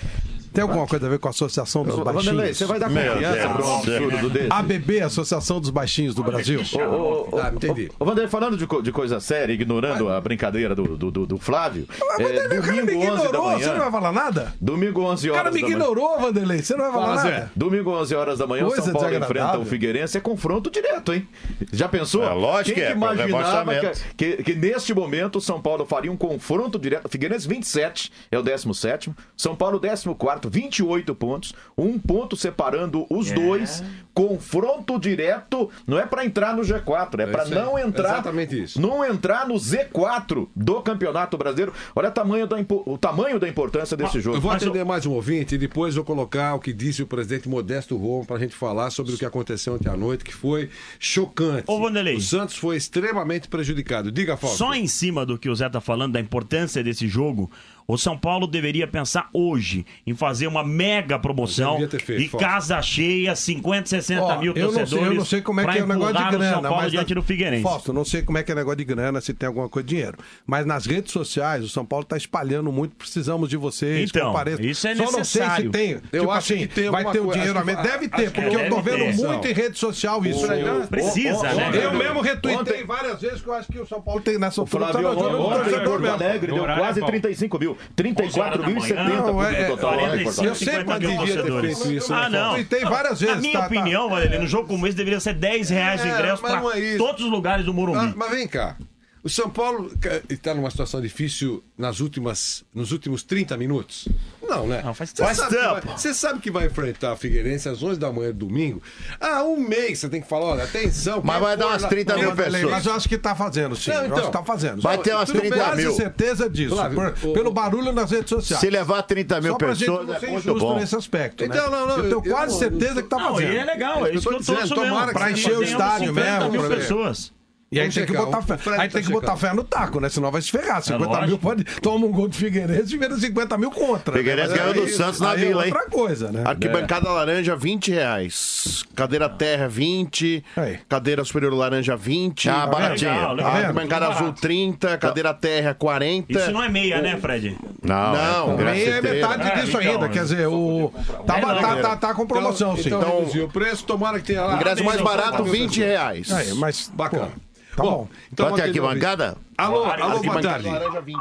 Tem alguma coisa a ver com a Associação dos Ô, Baixinhos? Vanderlei, você vai dar confiança pra um absurdo desse? A B B, Associação dos Baixinhos do Brasil. Ô, ô, ô, Ah, entendi. Ô, Vanderlei, falando de, co- de coisa séria, ignorando a brincadeira do, do, do- do Flávio, Mas, é, Vanderlei, o cara me domingo onze da ignorou, manhã... você não vai falar nada? Domingo onze O horas cara me da manhã... ignorou, Vanderlei, você não vai falar Fala, nada? Zé. Domingo onze horas da manhã, o Coisa São Paulo desagradável. enfrenta o Figueirense, é confronto direto, hein? Já pensou? É, lógico Quem que é, que pro imaginava rebaixamento. que, que, que neste momento o São Paulo faria um confronto direto? Figueirense vinte e sete, é o décimo sétimo. São Paulo décimo quarto, vinte e oito pontos. Um ponto separando os É. dois. Confronto direto, não é pra entrar no G quatro, é, É pra isso aí. não entrar, Exatamente isso. não entrar no Z quatro do Campeonato Brasileiro. Olha o tamanho da, impo- o tamanho da importância desse jogo. Eu vou atender mais um ouvinte e depois vou colocar o que disse o presidente Modesto Roma para a gente falar sobre o que aconteceu ontem à noite, que foi chocante. Ô, Vanderlei. O Santos foi extremamente prejudicado. Diga, Fausto. Só em cima do que o Zé tá falando, da importância desse jogo, o São Paulo deveria pensar hoje em fazer uma mega promoção Devia ter feito, e Fausto. casa cheia, cinquenta, sessenta Ó, mil eu não sei, torcedores. eu não sei como é pra que é o negócio de empurrar o grana. São Paulo mas diante na- do Figueirense. Fausto, não sei como é que é negócio de grana, se tem alguma coisa de dinheiro. Mas nas redes sociais, o São Paulo está espalhando muito, precisamos de vocês, Então, compareçam. isso é Só não sei se necessário. tem. Eu tipo acho assim, que tem vai alguma ter o coisa- dinheiro a acho que- menos. Deve acho ter, que porque eu tô deve vendo ter. muito em rede social isso. O- Precisa, né? Eu mesmo retuitei Ontem- várias vezes que eu acho que o São Paulo tem nessa O altura. Flávio tá na zona do ontem em torcedor Porto mesmo. Alegre deu Horário, quase Paulo. trinta e cinco mil. trinta e quatro mil e setenta Não, público é- total. lá em quarenta e Porto cinco, Eu sei, cinquenta mas mil devia ter torcedores. feito isso, Ah, né, não. Tuitei várias Na vezes. minha tá, tá. opinião, Vanderlei, no jogo como esse deveria ser dez reais o É, ingresso mas para não é isso. todos os lugares do Morumbi. Ah, mas vem cá. O São Paulo está numa situação difícil nas últimas, nos últimos trinta minutos? Não, né? Não, faz Você tempo. sabe que vai- Você sabe que vai enfrentar a Figueirense às onze da manhã de domingo? Ah, um mês você tem que falar, olha, atenção. Mas quem vai dar for umas lá- trinta Não, mil Vanderlei, pessoas. Mas eu acho que tá fazendo, sim. Não, Eu então. acho que tá fazendo. Vai ter umas Tudo trinta bem, quase mil. certeza disso. Flávio, por- o- pelo o- barulho nas redes sociais. Se levar trinta mil Só pra gente pessoas, não é ser muito injusto bom. nesse aspecto, né? Então, não, não, Eu tenho eu- quase eu- certeza que tá Não, fazendo. e é legal, é isso que eu tô dizendo, torço tomara mesmo. que pra encher o Tenhamos estádio cinquenta mesmo, mil pra ver. pessoas. E aí Vamos tem que checar, botar o fé. Fred Aí tá tem que botar checando. fé no taco, né? Senão vai se ferrar. cinquenta mil lógico. pode. Toma um gol do Figueirense e vira cinquenta mil contra. né? Figueirense Mas ganhou aí- do Santos na aí é Vila, hein? outra coisa, né? Arquibancada laranja, vinte reais. Cadeira terra, vinte. Aí. Cadeira superior laranja, vinte. Ah, baratinho. Legal, legal. Arquibancada Tudo azul, barato. trinta. Cadeira terra, quarenta. Isso não é meia, né, Fred? Não, Não, é, Também é certeza. metade É, disso então, ainda. Quer dizer, o. Tá, não, tá, não. tá, tá com promoção, sim. Então, Então- reduziu o preço, tomara que tenha lá. Ingresso mais Parabéns, barato, São Paulo. vinte reais. Aí, mas. Bacana. pô, tá bom. Então, Pode ter vamos atender o arquibancada? ouvinte. Alô, alô, boa Arquibancada tarde. laranja, vinte.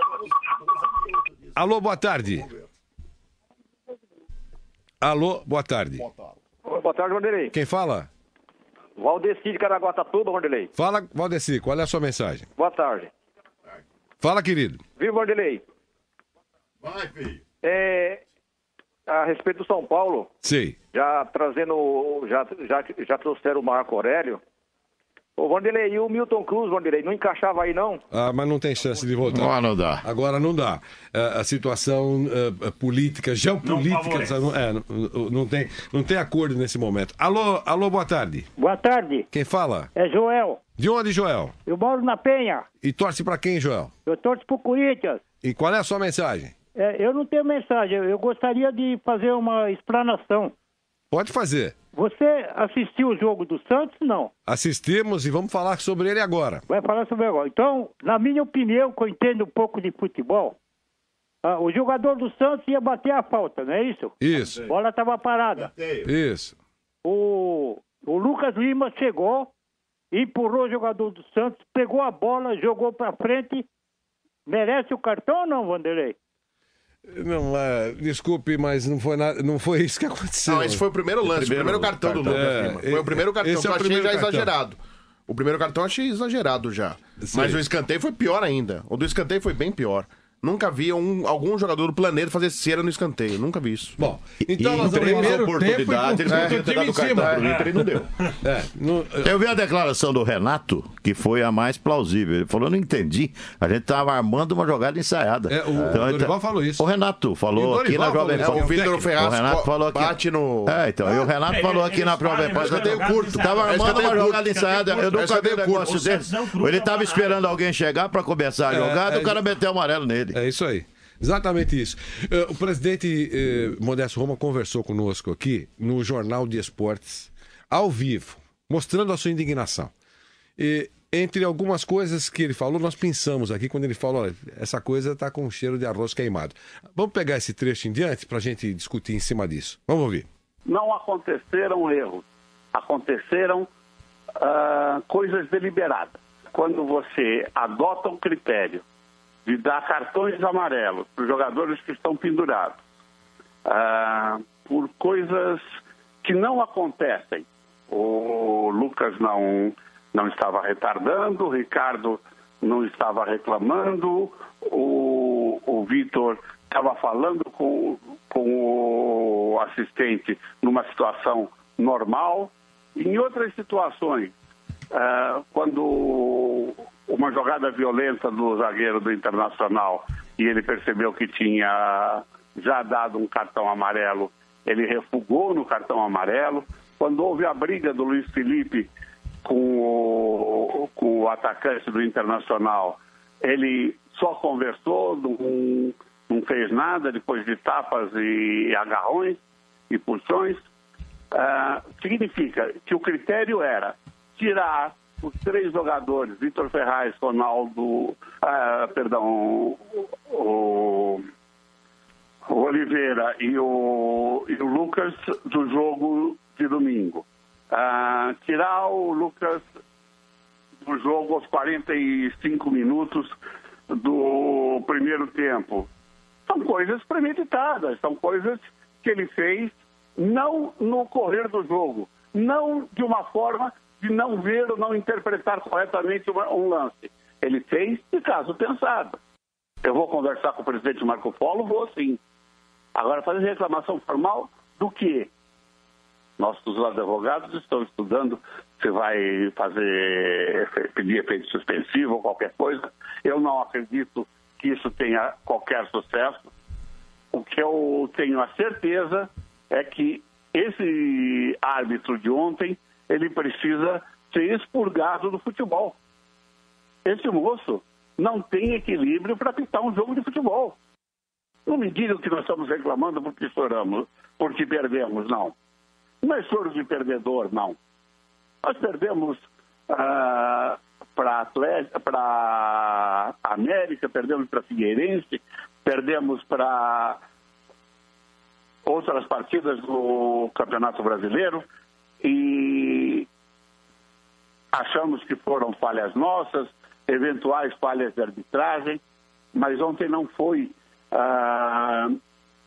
Alô, boa tarde. Alô, boa tarde. Boa tarde, Vanderlei. Quem fala? Valdeci de Caraguatatuba, Vanderlei. Fala, Valdeci, qual é a sua mensagem? Boa tarde. Fala, querido. Viu, Vanderlei? Vai, filho. É, a respeito do São Paulo, Sei. já trazendo, já, já, já trouxeram o Marco Aurélio. Ô, Vanderlei, e o Milton Cruz, Vanderlei, não encaixava aí, não? Ah, mas não tem chance de voltar. Não, não dá. Agora não dá. Ah, a situação ah, política, geopolítica, favorece. não, é, não, não tem, não tem acordo nesse momento. Alô, alô, boa tarde. Boa tarde, Quem fala? é Joel. De onde, Joel? Eu moro na Penha. E torce pra quem, Joel? Eu torço pro Corinthians. E qual é a sua mensagem? É, eu não tenho mensagem, eu gostaria de fazer uma explanação. Pode fazer. Você assistiu o jogo do Santos? Não. Assistimos e vamos falar sobre ele agora. Vai falar sobre agora. Então, na minha opinião, que eu entendo um pouco de futebol, ah, o jogador do Santos ia bater a falta, não é isso? Isso, A bola estava parada. isso. O, o Lucas Lima chegou, empurrou o jogador do Santos, pegou a bola, jogou para frente. Merece o cartão ou não, Vanderlei? Não, é, desculpe, mas não foi, nada, não foi isso que aconteceu. Não, esse foi o primeiro lance, o primeiro cartão, do Lucas É, Lima. Foi o primeiro cartão esse que é eu o achei primeiro já cartão. exagerado. O primeiro cartão eu achei exagerado já. Sim. Mas o escanteio foi pior ainda. O do escanteio foi bem pior. Nunca vi um, algum jogador do planeta fazer cera no escanteio. Nunca vi isso. Bom, E então em nós vamos... três primeiro oportunidades, tempo eles e com- podiam ter dado time o em cima. cartão pro Inter e não deu. É, não- Eu vi a declaração do Renato, que foi a mais plausível. Ele falou, não entendi. A gente estava armando uma jogada ensaiada. É, o Dorival falou isso. O Renato E falou o aqui na Dorival Jovem falou Pan. isso. É, o Vitor O Ferraz Renato co- falou aqui. bate no... É, então, e o Renato É, falou eles aqui na falam, Jovem né, Pan. mas escanteio jogada curto. ensaiada. Tava É armando escanteio uma curto. jogada ensaiada. Eu É nunca vi um escanteio curto. negócio O Santos desse. não cruza Ele tava pra esperando alguém chegar para começar a É, jogada, é, o cara meteu o amarelo nele. É isso aí. Exatamente isso. Eh, o presidente eh, Modesto Roma conversou conosco aqui no Jornal de Esportes, ao vivo, mostrando a sua indignação. E entre algumas coisas que ele falou, nós pensamos aqui quando ele falou, olha, essa coisa está com cheiro de arroz queimado. Vamos pegar esse trecho em diante para a gente discutir em cima disso. Vamos ouvir. Não aconteceram erros, aconteceram uh, coisas deliberadas. Quando você adota um critério de dar cartões amarelos para os jogadores que estão pendurados, uh, por coisas que não acontecem. O Lucas não, não estava retardando, o Ricardo não estava reclamando, o, o Vitor estava falando com, com o assistente numa situação normal. Em outras situações, uh, quando uma jogada violenta do zagueiro do Internacional e ele percebeu que tinha já dado um cartão amarelo, ele refugou no cartão amarelo. Quando houve a briga do Luiz Felipe com o, com o atacante do Internacional, ele só conversou, não, não fez nada depois de tapas e agarrões e puxões. Uh, significa que o critério era tirar os três jogadores, Vitor Ferraz, Ronaldo, uh, perdão, o, o, o Oliveira e o, e o Lucas do jogo de domingo. Uh, tirar o Lucas do jogo aos quarenta e cinco minutos do primeiro tempo. São coisas premeditadas, são coisas que ele fez não no correr do jogo, não de uma forma de não ver ou não interpretar corretamente um lance. Ele fez de caso pensado. Eu vou conversar com o presidente Marco Polo, vou sim. Agora, fazer reclamação formal do quê? Nossos advogados estão estudando se vai fazer, pedir efeito suspensivo ou qualquer coisa. Eu não acredito que isso tenha qualquer sucesso. O que eu tenho a certeza é que esse árbitro de ontem, ele precisa ser expurgado do futebol. Esse moço não tem equilíbrio para apitar um jogo de futebol. Não me digam que nós estamos reclamando porque choramos, porque perdemos, não. Não é choro de perdedor, não. Nós perdemos uh, para para América, perdemos para Figueirense, perdemos para outras partidas do Campeonato Brasileiro e achamos que foram falhas nossas, eventuais falhas de arbitragem, mas ontem não foi uh,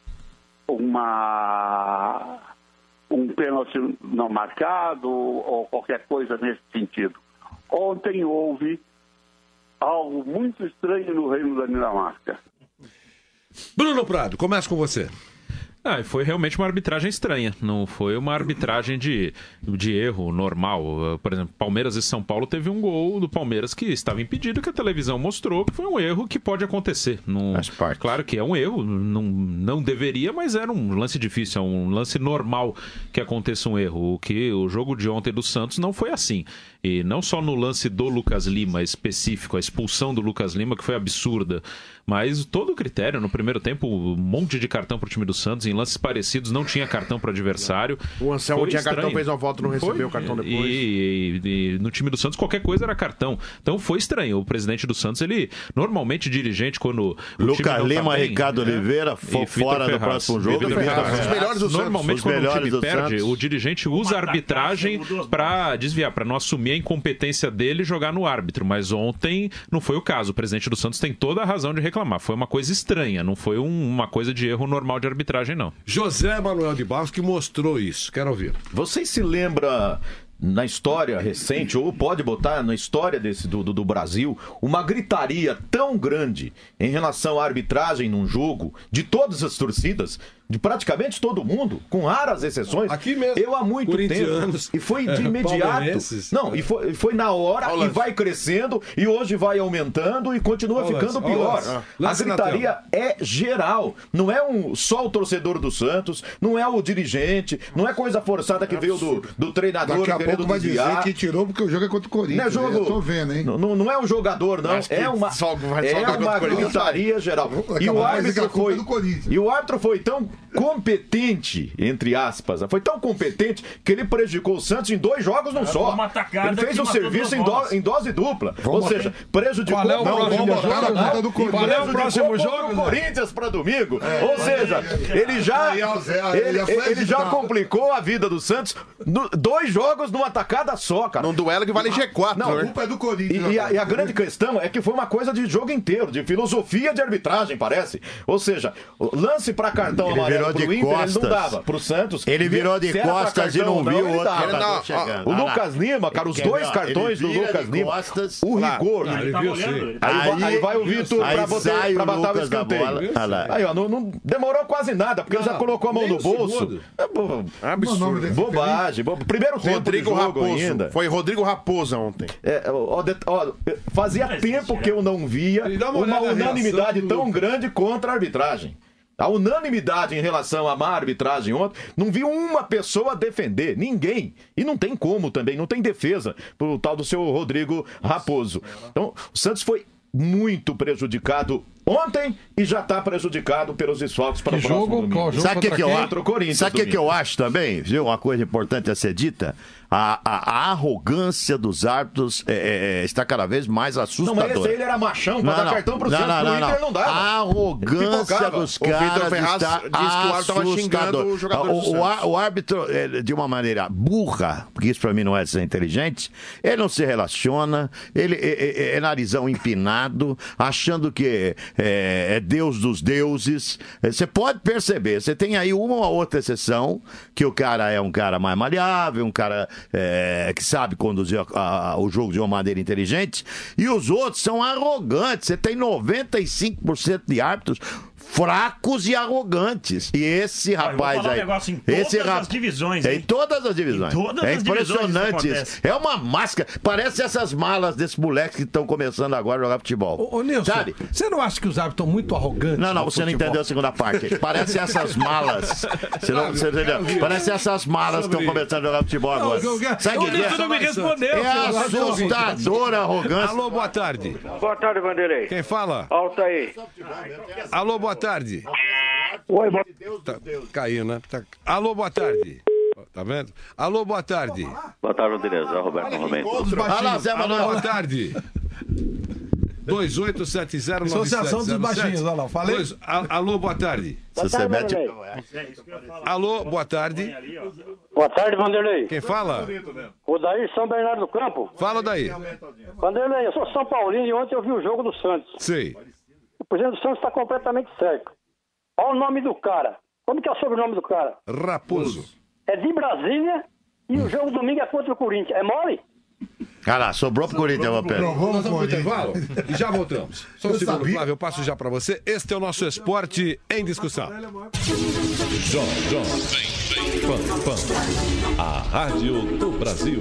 uma, um pênalti não marcado ou qualquer coisa nesse sentido. Ontem houve algo muito estranho no Reino da Dinamarca. Bruno Prado, começa com você. Ah, foi realmente uma arbitragem estranha, não foi uma arbitragem de, de erro normal. Por exemplo, Palmeiras e São Paulo teve um gol do Palmeiras que estava impedido, que a televisão mostrou que foi um erro que pode acontecer. Não, claro que é um erro, não, não deveria, mas era um lance difícil, é um lance normal que aconteça um erro. O que o jogo de ontem do Santos não foi assim. E não só no lance do Lucas Lima específico, a expulsão do Lucas Lima, que foi absurda, mas todo o critério, no primeiro tempo, um monte de cartão para o time do Santos, em lances parecidos, não tinha cartão para o adversário. O Anselmo tinha estranho. cartão, fez uma volta, não recebeu foi, o cartão depois. E, e, e no time do Santos, qualquer coisa era cartão. Então foi estranho. O presidente do Santos, ele, normalmente, dirigente, quando Lucas Lima, tá bem, Ricardo né? Oliveira, for, fora do próximo jogo. Os melhores do normalmente, Santos. quando Os o time perde, Santos. o dirigente usa a arbitragem para desviar, para não assumir a incompetência dele e jogar no árbitro. Mas ontem não foi o caso. O presidente do Santos tem toda a razão de reclamar. Foi uma coisa estranha, não foi um, uma coisa de erro normal de arbitragem, não. José Manuel de Barros que mostrou isso. Quero ouvir. Vocês se lembram na história recente, ou pode botar na história desse, do, do, do Brasil, uma gritaria tão grande em relação à arbitragem num jogo, de todas as torcidas, de praticamente todo mundo, com raras exceções. Aqui mesmo. Eu há muito tempo. E foi de imediato. Não, e foi, foi na hora Paulo, e vai crescendo, e hoje vai aumentando e continua Paulo, ficando pior. Paulo, a gritaria é geral. Não é um, só o torcedor do Santos, não é o dirigente, não é coisa forçada que é veio do, do treinador. Daqui a pouco vai dizer que tirou porque o jogo é contra o Corinthians. Não é, jogo, eu tô vendo, hein? Não, não é um jogador, não. É uma, só, é uma gritaria geral. E o árbitro foi, e o árbitro foi tão competente, entre aspas, foi tão competente que ele prejudicou o Santos em dois jogos num só. Ele fez o serviço em, do, em dose dupla. Vamos Ou seja, prejudicou Qual é o não, próximo vamos jogo? botar na conta do Qual Corinthians. é o próximo jogo? O Corinthians para domingo. Ou seja, ele já, ele, ele já complicou a vida do Santos no, dois jogos numa tacada só, cara. Num duelo que vale G quatro. Não, né? a culpa é do Corinthians. E, e, a, e a grande questão é que foi uma coisa de jogo inteiro, de filosofia de arbitragem, parece. Ou seja, o lance para cartão ele amarelo virou pro de Inter, costas. ele não dava. Pro Santos, ele virou de costas e não viu o outro. Ele não, ó, o Lucas Lima, cara, os dois cartões do Lucas Lima, costas, o rigor. Ele Tá viu, aí, aí, aí vai o Vitor pra, botar, pra botar o escanteio. Aí, ó, não, não demorou quase nada, porque ele já colocou a mão no bolso. É, bo... Absurdo. Bobagem. Bo... Primeiro tempo Rodrigo do jogo Raposo. ainda. Foi Rodrigo Raposa ontem. É, ó, de- ó, fazia tempo que eu não via uma unanimidade tão grande contra a arbitragem. A unanimidade em relação à má arbitragem ontem, não vi uma pessoa defender, ninguém. E não tem como também, não tem defesa pro tal do seu Rodrigo Raposo. Então, o Santos foi muito prejudicado ontem e já está prejudicado pelos desfalques para Que o próximo jogo? domingo. Qual jogo? Sabe o que, que eu Contra o Corinthians Sabe o que, que domingo. eu acho também? Viu? Uma coisa importante a ser dita. A, a, a arrogância dos árbitros é, é, está cada vez mais assustadora. Não, mas esse aí ele era machão para dar cartão pro Santos, pro Inter não dava. A arrogância dos O Vitor caras Ferraz está disse que o árbitro estava xingando assustador. o jogador do o, o, Santos. á- o árbitro, é, de uma maneira burra, porque isso para mim não é ser inteligente, ele não se relaciona, ele é, é- é narizão empinado, achando que é, é Deus dos deuses. É, Você pode perceber, você tem aí uma ou outra exceção, que o cara é um cara mais maleável, um cara é, que sabe conduzir a- a- o jogo de uma maneira inteligente, e os outros são arrogantes. Você tem noventa e cinco por cento de árbitros fracos e arrogantes. E esse Olha, eu vou rapaz falar um aí. negócio em todas esse as rap- divisões, Em hein? todas as divisões. Em todas é as divisões isso impressionante isso. acontece. É uma máscara. Parece essas malas desses moleques que estão começando agora a jogar futebol. Ô, ô Nilson, Sabe? você não acha que os árbitros estão muito arrogantes? Não, não, no você não futebol? entendeu a segunda parte. Parece essas malas. Você, não, você entendeu? Parece essas malas que estão começando a jogar futebol Não, agora. eu- eu- Sabe o Ô, que Nilson é? não me respondeu, É seu assustadora arrogância. Alô, boa tarde. Boa tarde, Vanderlei. Quem fala? Alta aí. Alô, boa tarde. Oi, boa... Tá, caiu, né? Tá- Alô, boa tarde. Tá vendo? Alô, boa tarde. Boa tarde, Vanderlei. Zé Roberto novamente. Alô, Zé Manuel. Boa tarde. dois oito sete zero nove sete Associação dos zero sete. baixinhos, olha lá, falei. Dois- a- Alô, boa tarde. Se você mete... Alô, boa tarde. Boa tarde, Vanderlei. Quem fala? O Daí São Bernardo do Campo. Fala daí. Vanderlei, eu sou São Paulino e ontem eu vi o jogo do Santos. Sei. O presidente do Santos está completamente certo. Olha o nome do cara. Como que é o sobrenome do cara? Raposo. É de Brasília e o jogo domingo é contra o Corinthians. É mole? Cara, sobrou pro Corinthians, meu pé. Nós vamos pro intervalo e já voltamos. Só um segundo, Flávio, eu passo já pra você. Este é o nosso esporte em discussão. Jovem Pan Pan, a rádio do Brasil.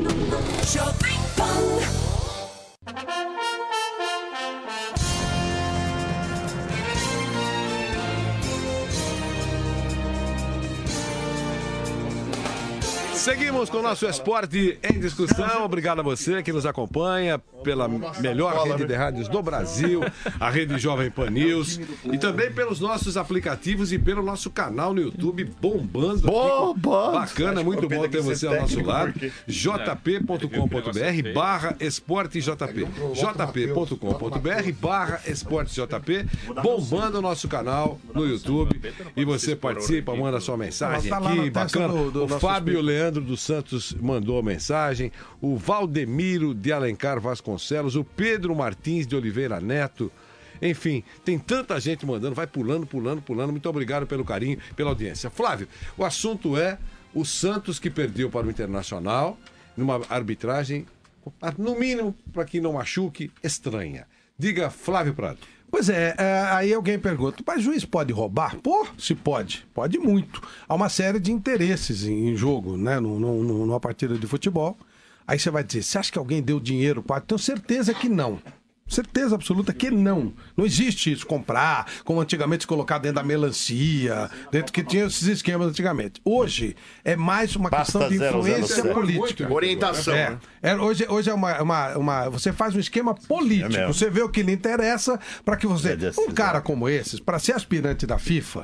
Seguimos com o nosso esporte em discussão. Obrigado a você que nos acompanha pela melhor rede de rádios do Brasil, a Rede Jovem Pan News, e também pelos nossos aplicativos e pelo nosso canal no YouTube bombando. Bombando. Bacana, muito bom ter você ao nosso lado. j p ponto com ponto b r barra esporte j p. j p ponto com ponto b r barra esporte j p, bombando o nosso canal no YouTube. E você participa, manda sua mensagem Tá lá aqui, na testa bacana. do- do O nosso Fábio espírito. Leandro dos Santos mandou a mensagem, o Valdemiro de Alencar Vasconcelos, o Pedro Martins de Oliveira Neto. Enfim, tem tanta gente mandando, vai pulando, pulando, pulando. Muito obrigado pelo carinho, pela audiência. Flávio, o assunto é o Santos que perdeu para o Internacional numa arbitragem, no mínimo, para que não machuque, estranha. Diga, Flávio Prado. Pois é, é, aí alguém pergunta, mas juiz pode roubar? Pô, se pode, pode muito. Há uma série de interesses em, em jogo, né, no, no- no- numa partida de futebol. Aí você vai dizer, você acha que alguém deu dinheiro para... Tenho certeza que não. Certeza absoluta que não. Não existe isso, comprar, como antigamente se colocar dentro da melancia, dentro que tinha esses esquemas antigamente. Hoje é mais uma Basta questão de zero, zero, influência zero. política. Orientação, É. né? É, hoje, hoje é uma, uma, uma- Você faz um esquema político. É mesmo. Você vê o que lhe interessa para que você. É desse Um cara como esses, para ser aspirante da FIFA,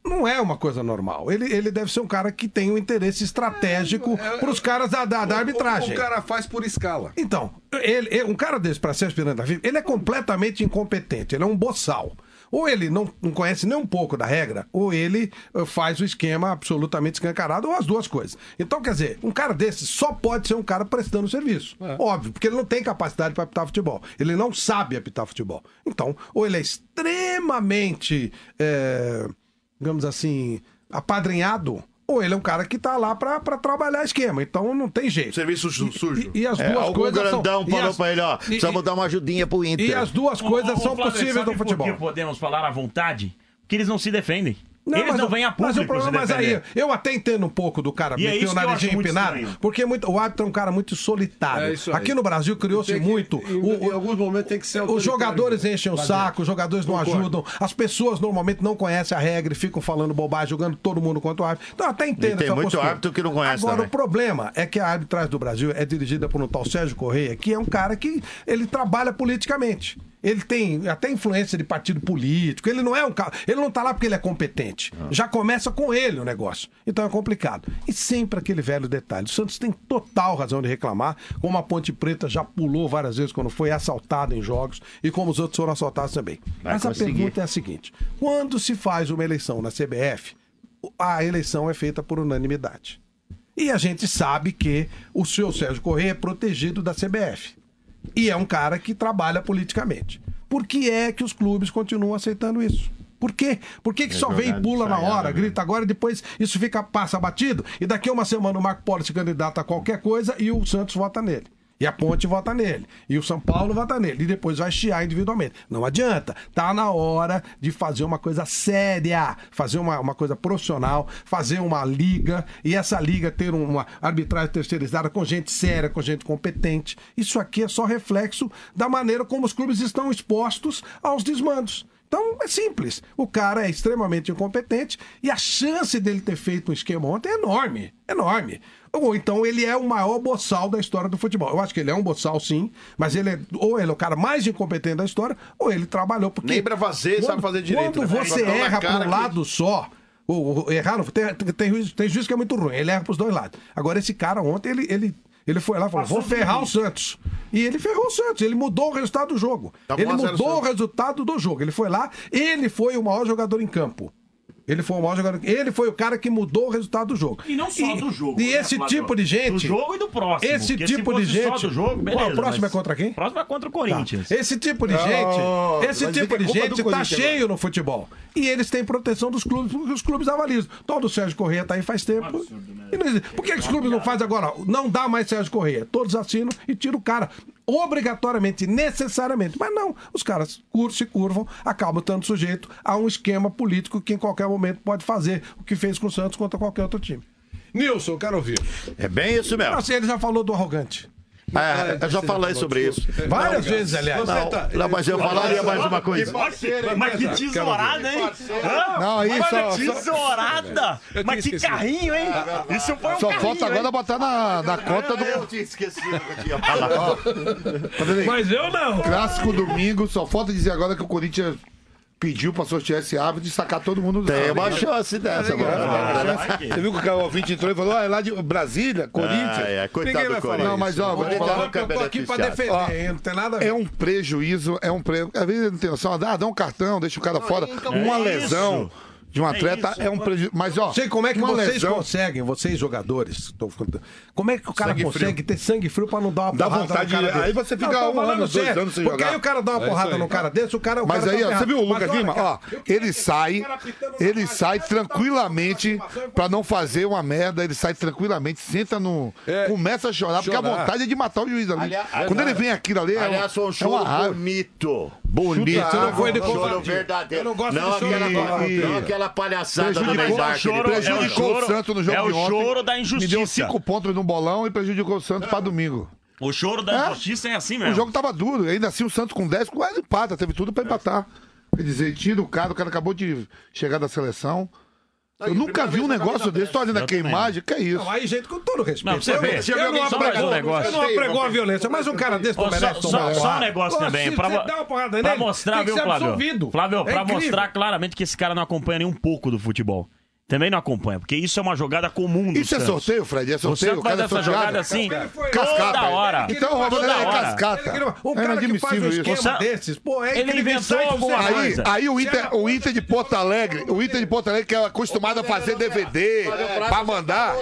não é uma coisa normal. Ele, ele deve ser um cara que tem um interesse estratégico É, é, para os caras da, da, da arbitragem. O, o cara faz por escala. Então, ele, ele- um cara desse para ser aspirante da FIFA, ele é completamente incompetente, ele é um boçal. Ou ele não, não conhece nem um pouco da regra, ou ele eh, faz o esquema absolutamente escancarado, ou as duas coisas. Então, quer dizer, um cara desse só pode ser um cara prestando serviço. Óbvio, porque ele não tem capacidade para apitar futebol. Ele não sabe apitar futebol. Então, ou ele é extremamente, eh, digamos assim, apadrinhado, ou ele é um cara que tá lá pra, pra trabalhar esquema. Então não tem jeito. Serviço sujo. E, e as É, duas algum coisas grandão são, e falou as- pra ele, ó, e- precisamos dar uma ajudinha pro Inter. E as duas coisas Ô, ô, são Flávio, possíveis sabe no futebol. Por que podemos falar à vontade? Porque eles não se defendem. Eles mas não o- vêm a mas público o problema, se mas aí, defender. eu até entendo um pouco do cara E é meter isso o que eu narizinho acho muito empinado, estranho. porque muito, o árbitro é um cara muito solitário. É isso aí. Aqui no Brasil criou-se Tem que- muito. Em, o- em alguns momentos tem que ser Os autoritário. jogadores enchem o Mas saco, os jogadores não Concordo. ajudam, as pessoas normalmente não conhecem a regra e ficam falando bobagem, jogando todo mundo contra o árbitro. Então eu até entendo E tem essa muito postura. árbitro que não conhece Agora, também. o problema é que a arbitragem do Brasil é dirigida por um tal Sérgio Correia, que é um cara que ele trabalha politicamente. Ele tem até influência de partido político. Ele não é um cara. Ele não tá lá porque ele é competente. Já começa com ele o negócio. Então é complicado. E sempre aquele velho detalhe. O Santos tem total razão de reclamar, como a Ponte Preta já pulou várias vezes quando foi assaltado em jogos e como os outros foram assaltados também. Vai Mas a conseguir. pergunta é a seguinte: quando se faz uma eleição na C B F, a eleição é feita por unanimidade. E a gente sabe que o senhor Sérgio Correia é protegido da C B F. E é um cara que trabalha politicamente. Por que é que os clubes continuam aceitando isso? Por quê? Por que, que É só vem e jogada pula na ensaiada, hora, né? grita agora e depois isso fica, passa batido? E daqui a uma semana o Marco Polo se candidata a qualquer coisa e o Santos vota nele. E a Ponte vota nele. E o São Paulo vota nele. E depois vai chiar individualmente. Não adianta. Tá na hora de fazer uma coisa séria. Fazer uma, uma coisa profissional. Fazer uma liga. E essa liga ter uma arbitragem terceirizada com gente séria, com gente competente. Isso aqui é só reflexo da maneira como os clubes estão expostos aos desmandos. Então é simples. O cara é extremamente incompetente e a chance dele ter feito um esquema ontem é enorme. Enorme. Ou então ele é o maior boçal da história do futebol. Eu acho que ele é um boçal, sim, mas ele é, ou ele é o cara mais incompetente da história, ou ele trabalhou. Porque Nem pra fazer, sabe fazer direito, Quando né? você Botar na erra cara para um que- lado só, ou, ou errar, não- tem, tem, juiz, tem juiz que é muito ruim, ele erra pros dois lados. Agora, esse cara ontem, ele. ele Ele foi lá e falou: vou ferrar o Santos. E ele ferrou o Santos, ele mudou o resultado do jogo. Tá Ele um a zero mudou o Santos. resultado do jogo. Ele foi lá, ele foi o maior jogador em campo. Ele foi o maior jogador. Ele foi o cara que mudou o resultado do jogo. E não só do jogo. E né, esse Flávio? tipo de gente. Do jogo e do próximo. Esse porque se tipo de fosse gente. Só do jogo, beleza, Ó, o próximo mas- é contra quem? O próximo é contra o Corinthians. Tá. Esse tipo de Não, gente, esse vai dizer tipo que é de culpa gente do tá Corinthians cheio no futebol. E eles têm proteção dos clubes, porque os clubes avalizam. Todo o Sérgio Correia tá aí faz tempo. E não existe. Por que, que os clubes não fazem agora? Não dá mais Sérgio Correia. Todos assinam e tiram o cara. Obrigatoriamente, necessariamente. Mas não, os caras cur- se curvam, acabam estando sujeito a um esquema político que em qualquer momento pode fazer o que fez com o Santos contra qualquer outro time. Nilson, quero ouvir. É bem isso mesmo. Assim, ele já falou do arrogante. É, eu já falei sobre isso. Várias Não, vezes, aliás. Não, não, mas eu falaria mais uma coisa. Mas que tesourada, hein? Hã? Não, aí Olha, só- só- tesourada! Mas que carrinho, hein? Isso foi um Só carrinho, falta agora hein? botar na, na conta do. Eu tinha esquecido que eu tinha falado. Mas eu não. Clássico domingo, só falta dizer agora que o Corinthians pediu pra sortear esse árbitro e sacar todo mundo do Tem sábado. uma chance dessa agora. Você viu que o cara ouvinte entrou e falou: ah, é lá de Brasília, Corinthians. Ah, é, coitado Ninguém do vai falar Corinthians. Não, mas ó, vou te Corinthians falar. nunca é Eu tô aqui pra beneficiado. defender, hein? Não tem nada a ver. É um prejuízo, é um prejuízo. Às vezes não tem noção, ah, dá um cartão, deixa o cara fora. Uma É lesão isso. de um É atleta isso. é um prejuízo. Mas ó, Sei como é que uma vocês lesão, conseguem, vocês jogadores, tô falando, como é que o cara Sangue consegue ter sangue frio pra não dar uma Dá porrada vontade no cara de- desse? aí você fica Não, tô um falando ano, dois sério, anos sem porque jogar. aí o cara dá uma É isso porrada aí. no cara desse, o cara... o Mas cara aí, tá ó, você ferrado. viu o Mas Lucas olha, Lima? cara, Ó, ele sai, ele sai tranquilamente pra não fazer uma merda, ele sai tranquilamente, senta no. É. Começa a chorar, porque a Chorar. vontade é de matar o juiz ali. Aliás, Quando ele vem aquilo ali, é, um- Aliás, foi um é uma choro raiva. bonito. Bonito. Isso não foi de um choro covardia. verdadeiro. Eu não gosto não de choro aquela, agora. não aquela palhaçada do Prejudicou- Neymar. é o que choro- ele fez. é o Prejudicou o choro- Santos no jogo é o de ontem. choro da Me deu injustiça. cinco pontos no bolão e prejudicou o Santos pra domingo. O choro da É. injustiça é assim O mesmo. jogo tava duro, ainda assim o Santos com dez quase empata, teve tudo pra empatar. Quer dizer, tira o cara, o cara acabou de chegar da seleção. Eu nunca vi um negócio desse. Tô olhando aqui a imagem, que é isso? Não, aí, gente, com todo respeito. Não, você vê. Eu, eu, não apregou, um eu não apregou a violência, mas um cara desse não merece só, tomar só, só um ar. negócio Pô, também. se Pra, você dá uma porrada pra nele, mostrar, tem que viu, ser Flávio? absolvido. Flávio, É pra incrível. mostrar claramente que esse cara não acompanha nem um pouco do futebol. Também não acompanha, porque isso é uma jogada comum do Isso é Santos. sorteio, Fred? É O sorteio? Santos faz O cara é essa sorteado? jogada assim Cascata. toda hora. Então, o Toda Vanderlei é hora. cascata. Um É cara que faz um inadmissível isso. esquema desses, pô, é Ele incrível, inventou sai do alguma cenário. Aí, coisa. aí o, Inter, o Inter de Porto Alegre, o Inter de Porto Alegre que é acostumado a fazer D V D pra mandar.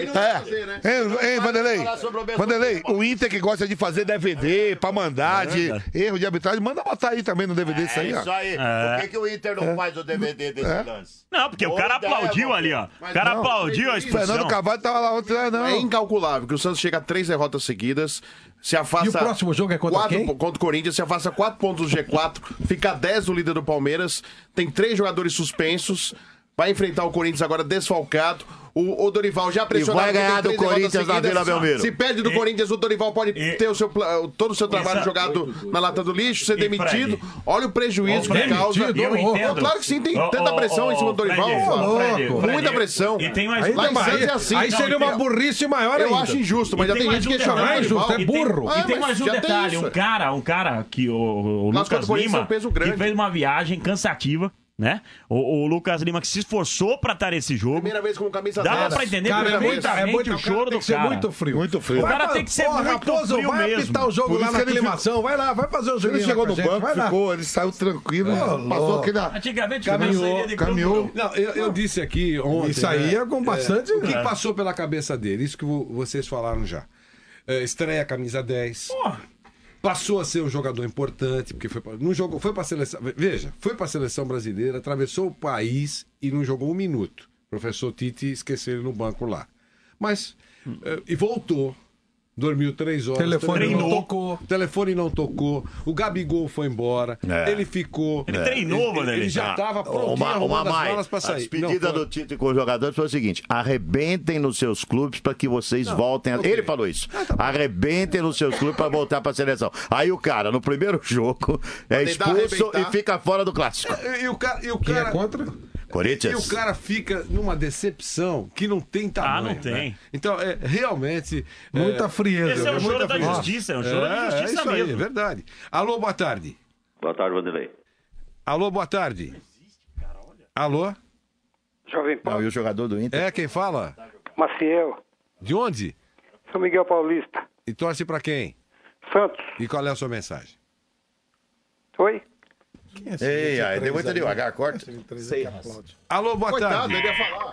É. Hein, hein, Vanderlei? Vanderlei, o Inter que gosta de fazer D V D pra mandar, de erro de arbitragem, manda botar aí também no D V D isso aí, ó. Isso aí. Por que, que o Inter não faz o D V D desse lance? Não, porque o cara aplaudiu ali, ó. O cara aplaudiu a expulsão. Fernando Carvalho tava lá ontem, não. É incalculável que o Santos chega a três derrotas seguidas, se afasta... E o próximo jogo é contra quatro, quem? Contra o Corinthians, se afasta quatro pontos do G quatro, fica dez do líder do Palmeiras, tem três jogadores suspensos, vai enfrentar o Corinthians agora desfalcado. O, o Dorival já pressionado. E vai ganhar que tem do três derrotas Corinthians na seguidas. Vila Belmiro. Se perde do E- Corinthians, o Dorival pode e- ter o seu, pla- todo o seu trabalho Essa- jogado na lata do lixo, ser E, demitido. Fred? Olha o prejuízo Ô, que Fred, causa. eu entendo. Claro que sim, tem Ô, tanta ô, pressão ô, em cima do Dorival. Fred, Flávio. Fred, Fred, Muita pressão. E tem mais Ainda Lá em mais, Santos é assim. aí Não, seria e tem- uma burrice maior Eu ainda. acho injusto, mas E já tem tem mais gente um questionando o detalhe, Dorival. é E tem- burro. Ah, E tem mas mais um já tem detalhe, isso. um cara, um cara que o, o Mas Lucas contra o Corinthians Lima, é um peso que grande. fez uma viagem cansativa, né? O, o Lucas Lima que se esforçou pra estar nesse jogo. Primeira vez com camisa Dava dez. pra entender Cara, é muito, perfeitamente é muito, o choro tem do que ser cara. muito frio. Muito frio. O cara tem que ser Porra, muito Raposo, frio vai mesmo. apitar o jogo Por lá isso na que ele aclimação. Vai lá, vai fazer o jogo. Ele chegou no banco, vai lá. ficou, ele saiu tranquilo, Ô, passou louco. aquele... Antigamente Caminhou, o cara saía de campo, caminhou. Não, eu, eu disse aqui ontem. Isso aí né, é com bastante... O que passou pela cabeça dele? Isso que vo- vocês falaram já. É, estreia a camisa dez. Passou a ser um jogador importante, porque foi pra, não jogou, foi para a seleção. Veja, foi para a seleção brasileira, atravessou o país e não jogou um minuto. O professor Tite esqueceu ele no banco lá. Mas. eh, e voltou. Dormiu três horas. Telefone não não tocou. Telefone não tocou. O Gabigol foi embora. É. Ele ficou. Ele treinou, ele, Vanderlei. ele já estava pronto. Uma, uma mais. malas para A sair. despedida Não, foi- do Tite com os jogadores foi o seguinte: arrebentem nos seus clubes para que vocês voltem. A... ok. Ele falou isso. Arrebentem nos seus clubes para voltar para a seleção. Aí o cara, no primeiro jogo, é tentar expulso e arrebentar. fica fora do clássico. E, e o cara. E o Quem cara é contra? E Corinthians. o cara fica numa decepção que não tem tamanho. Ah, não né? tem. Então, é, realmente. Muita é, frieza. Esse é o viu? choro Muita da frieza. justiça, é um choro é, da é justiça isso aí, é mesmo. verdade. Alô, boa tarde. Boa tarde, Vanderlei. Alô, boa tarde. Alô? Jovem Pan, Não, e o jogador do Inter? É, quem fala? Maciel, De onde? São Miguel Paulista, E torce pra quem? Santos. E qual é a sua mensagem? Oi? Ei, aí, deu muito devagar, corta. Alô, boa Coitado, tarde. ele ia falar.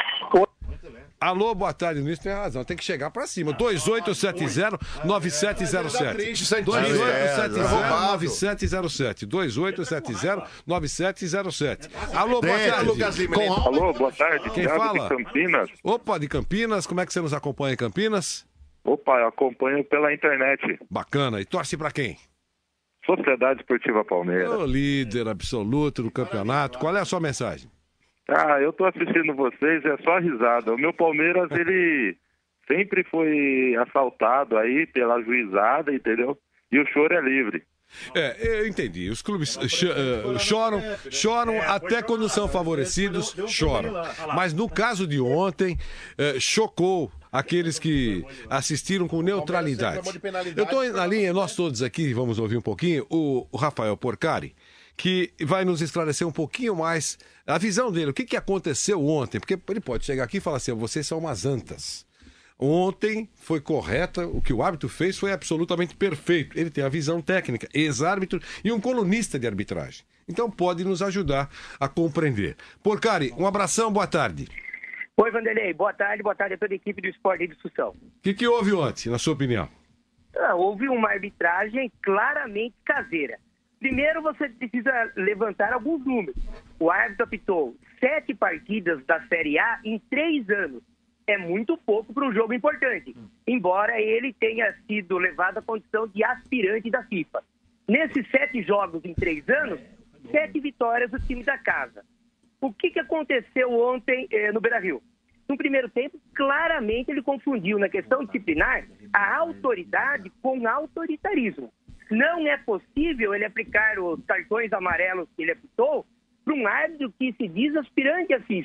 Alô, boa tarde. Nisso tem razão. Tem que chegar pra cima. dois oito sete zero nove sete zero sete. triste, Santinho. dois oito sete zero Roubado. nove sete zero sete. dois oito sete zero nove sete zero sete. Alô, boa Tem, tarde. Lucas Lima, ele- Alô, boa tarde. Quem Thiago fala? de Campinas. Opa, de Campinas. Como é que você nos acompanha em Campinas? Opa, eu acompanho pela internet. Bacana. E torce pra quem? Sociedade Esportiva Palmeiras. O líder absoluto do campeonato. Qual é a sua mensagem? Ah, eu tô assistindo vocês, é só risada. O meu Palmeiras, ele sempre foi assaltado aí pela juizada, entendeu? E o choro é livre. É, eu entendi. Os clubes cho- eh, choram, choram até quando são favorecidos, choram. Mas no caso de ontem, eh, chocou aqueles que assistiram com neutralidade. Eu estou na linha, nós todos aqui, vamos ouvir um pouquinho, o, o Rafael Porcari, que vai nos esclarecer um pouquinho mais a visão dele, o que, que aconteceu ontem, porque ele pode chegar aqui e falar assim, vocês são umas antas. Ontem foi correta, o que o árbitro fez foi absolutamente perfeito. Ele tem a visão técnica, ex-árbitro e um colunista de arbitragem. Então pode nos ajudar a compreender. Porcari, um abração, boa tarde. Oi, Vanderlei, boa tarde, boa tarde a toda a equipe do Esporte de Discussão. O que, que houve ontem, na sua opinião? Ah, houve uma arbitragem claramente caseira. Primeiro, você precisa levantar alguns números. O árbitro apitou sete partidas da Série A em três anos. É muito pouco para um jogo importante, embora ele tenha sido levado à condição de aspirante da FIFA. Nesses sete jogos em três anos, sete vitórias do time da casa. O que, que aconteceu ontem eh, no Beira-Rio? No primeiro tempo, claramente ele confundiu na questão disciplinar a autoridade com autoritarismo. Não é possível ele aplicar os cartões amarelos que ele apitou para um árbitro que se diz aspirante à FIFA.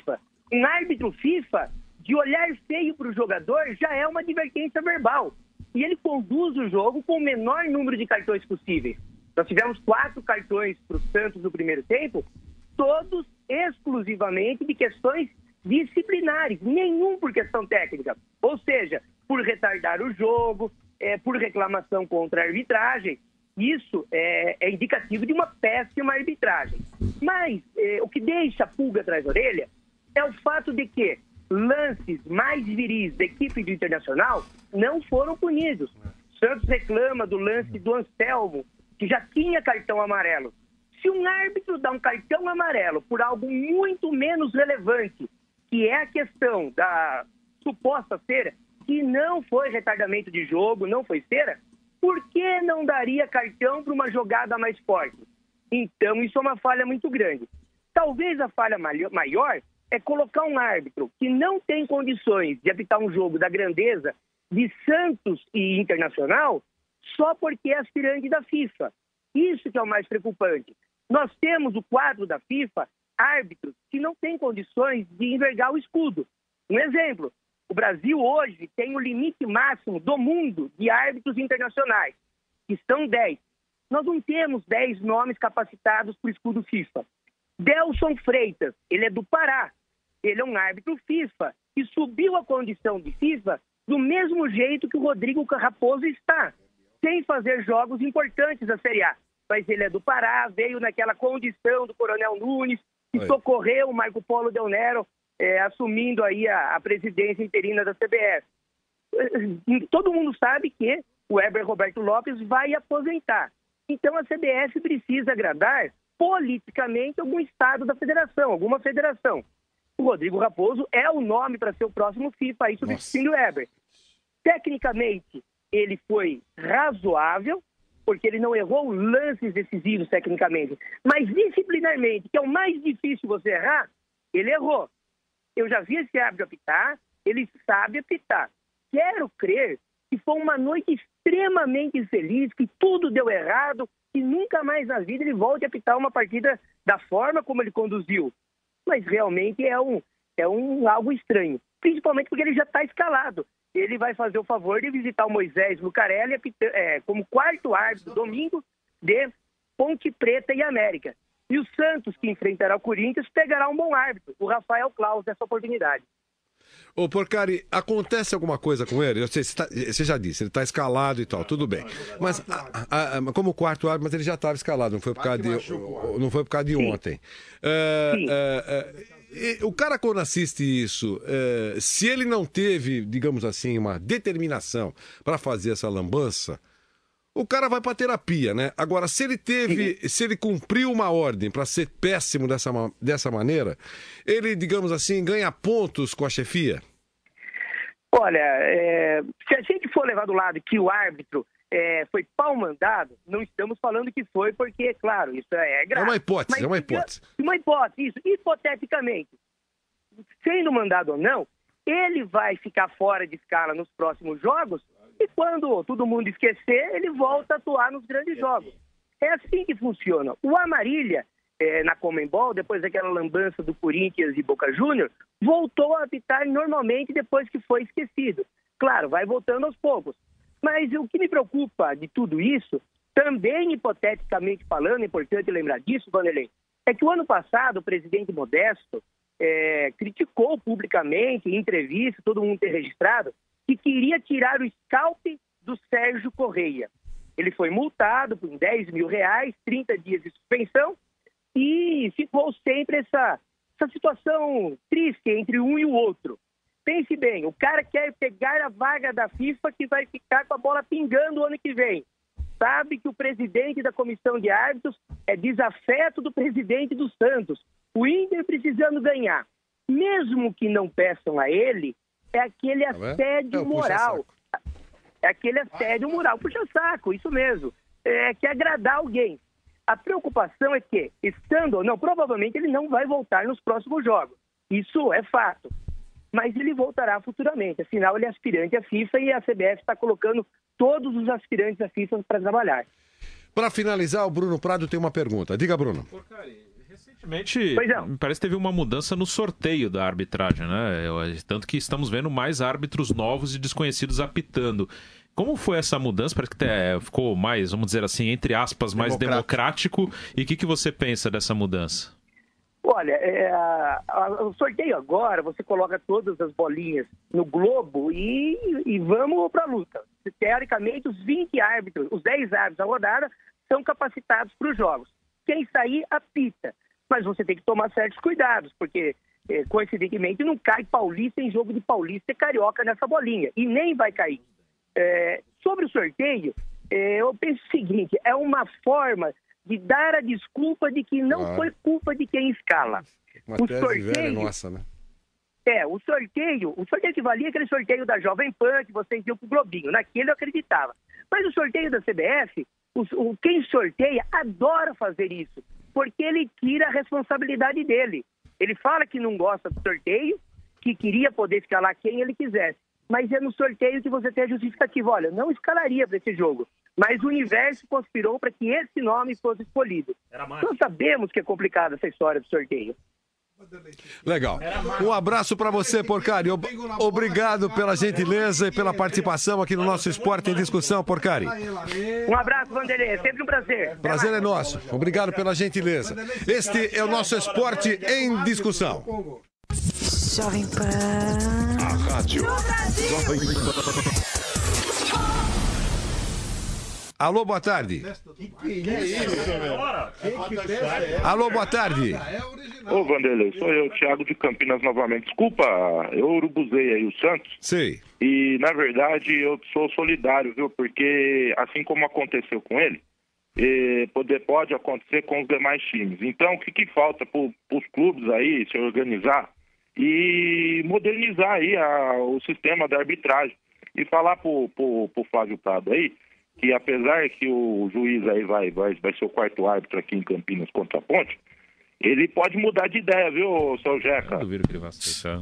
Um árbitro FIFA, de olhar feio para o jogador, já é uma advertência verbal. E ele conduz o jogo com o menor número de cartões possíveis. Nós tivemos quatro cartões para o Santos no primeiro tempo, todos exclusivamente de questões disciplinares, nenhum por questão técnica. Ou seja, por retardar o jogo, é, por reclamação contra a arbitragem. Isso é, é indicativo de uma péssima arbitragem. Mas é, o que deixa a pulga atrás da orelha é o fato de que lances mais viris da equipe do Internacional não foram punidos. O Santos reclama do lance do Anselmo, que já tinha cartão amarelo. Se um árbitro dá um cartão amarelo por algo muito menos relevante, que é a questão da suposta cera, que não foi retardamento de jogo, não foi cera, por que não daria cartão para uma jogada mais forte? Então, isso é uma falha muito grande. Talvez a falha maior é colocar um árbitro que não tem condições de apitar um jogo da grandeza de Santos e Internacional só porque é aspirante da FIFA. Isso que é o mais preocupante. Nós temos o quadro da FIFA, árbitros que não têm condições de envergar o escudo. Um exemplo, o Brasil hoje tem o limite máximo do mundo de árbitros internacionais, que são dez. Nós não temos dez nomes capacitados para o escudo FIFA. Delson Freitas, ele é do Pará. Ele é um árbitro FIFA e subiu a condição de FIFA do mesmo jeito que o Rodrigo Raposo está, sem fazer jogos importantes da Série A. Mas ele é do Pará, veio naquela condição do Coronel Nunes, e Oi. socorreu o Marco Polo Del Nero, é, assumindo aí a, a presidência interina da C B F. Todo mundo sabe que o Weber Roberto Lopes vai aposentar. Então a C B F precisa agradar politicamente algum estado da federação, alguma federação. O Rodrigo Raposo é o nome para ser o próximo FIFA, aí substituindo o Weber. Tecnicamente, ele foi razoável, porque ele não errou lances decisivos tecnicamente. Mas disciplinarmente, que é o mais difícil você errar, ele errou. Eu já vi esse árbitro apitar, ele sabe apitar. Quero crer que foi uma noite extremamente infeliz, que tudo deu errado, e nunca mais na vida ele volte a apitar uma partida da forma como ele conduziu. Mas realmente é um, é um algo estranho, principalmente porque ele já está escalado. Ele vai fazer o favor de visitar o Moisés Lucarelli é, como quarto árbitro domingo de Ponte Preta e América. E o Santos, que enfrentará o Corinthians, pegará um bom árbitro, o Rafael Claus, nessa oportunidade. Ô, Porcari, acontece alguma coisa com ele? Eu sei, você, tá, você já disse, ele está escalado e tal, tudo bem. Mas a, a, como quarto árbitro, mas ele já estava escalado, não foi por causa de, não foi por causa de ontem. É, é, é, o cara, quando assiste isso, é, se ele não teve, digamos assim, uma determinação para fazer essa lambança, o cara vai para terapia, né? Agora, se ele teve, Sim. se ele cumpriu uma ordem para ser péssimo dessa, dessa maneira, ele, digamos assim, ganha pontos com a chefia? Olha, é, se a gente for levar do lado que o árbitro é, foi pau mandado, não estamos falando que foi porque, claro, isso é grave. É uma hipótese, Mas, é uma hipótese. Uma hipótese, isso. Hipoteticamente, sendo mandado ou não, ele vai ficar fora de escala nos próximos jogos. E quando todo mundo esquecer, ele volta a atuar nos grandes jogos. É assim que funciona. O Amarília, é, na Conmebol, depois daquela lambança do Corinthians e Boca Júnior, voltou a apitar normalmente depois que foi esquecido. Claro, vai voltando aos poucos. Mas o que me preocupa de tudo isso, também hipoteticamente falando, é importante lembrar disso, Vanderlei, é que o ano passado o presidente Modesto é, criticou publicamente, em entrevista, todo mundo tem registrado, que queria tirar o scalp do Sérgio Correia. Ele foi multado por dez mil reais, trinta dias de suspensão, e ficou sempre essa, essa situação triste entre um e o outro. Pense bem, o cara quer pegar a vaga da FIFA que vai ficar com a bola pingando o ano que vem. Sabe que o presidente da comissão de árbitros é desafeto do presidente do Santos. O Inter precisando ganhar. Mesmo que não peçam a ele, é aquele assédio é, moral. É aquele assédio moral. Puxa-saco, isso mesmo. É que agradar alguém. A preocupação é que, estando ou não, provavelmente ele não vai voltar nos próximos jogos. Isso é fato. Mas ele voltará futuramente. Afinal, ele é aspirante à FIFA e a C B F está colocando todos os aspirantes à FIFA para trabalhar. Para finalizar, o Bruno Prado tem uma pergunta. Diga, Bruno. Porcari, recentemente Realmente, parece que teve uma mudança no sorteio da arbitragem, né? Tanto que estamos vendo mais árbitros novos e desconhecidos apitando. Como foi essa mudança? Parece que até ficou mais, vamos dizer assim, entre aspas, mais democrático. democrático. E o que, que você pensa dessa mudança? Olha, é, a, a, o sorteio agora, você coloca todas as bolinhas no globo e, e vamos para a luta. Teoricamente, os vinte árbitros, os dez árbitros da rodada são capacitados para os jogos. Quem sair, apita. Mas você tem que tomar certos cuidados, porque, é, coincidentemente, não cai paulista em jogo de paulista e carioca nessa bolinha. E nem vai cair. É, sobre o sorteio, é, eu penso o seguinte, é uma forma de dar a desculpa de que não ah. foi culpa de quem escala. Uma o tese sorteio, velha nossa, né? É, o sorteio, o sorteio que valia aquele sorteio da Jovem Pan que vocês viram pro Globinho, naquele eu acreditava. Mas o sorteio da C B F, o, o, quem sorteia adora fazer isso, porque ele tira a responsabilidade dele. Ele fala que não gosta do sorteio, que queria poder escalar quem ele quisesse. Mas é no sorteio que você tem a justificativa. Olha, não escalaria para esse jogo, mas o universo conspirou para que esse nome fosse escolhido. Nós sabemos que é complicada essa história do sorteio. Legal. Um abraço para você, Porcari. Ob- Obrigado pela gentileza e pela participação aqui no nosso Esporte em Discussão, Porcari. Um abraço, Vanderlei. É sempre um prazer. Prazer é nosso. Obrigado pela gentileza. Este é o nosso Esporte em Discussão. Jovem Pan. A rádio Jovem Pan. Alô, boa tarde. Alô, boa tarde. Ô, Vanderlei, sou eu, Thiago de Campinas novamente. Desculpa, eu urubuzei aí o Santos. Sei. E, na verdade, eu sou solidário, viu? Porque, assim como aconteceu com ele, eh, pode, pode acontecer com os demais times. Então, o que, que falta para os clubes aí se organizar e modernizar aí a, o sistema da arbitragem? E falar pro, pro, pro Flávio Prado aí, que apesar que o juiz aí vai, vai, vai ser o quarto árbitro aqui em Campinas contra a Ponte, ele pode mudar de ideia, viu, seu Jeca? Eu duvido que ele vai aceitar.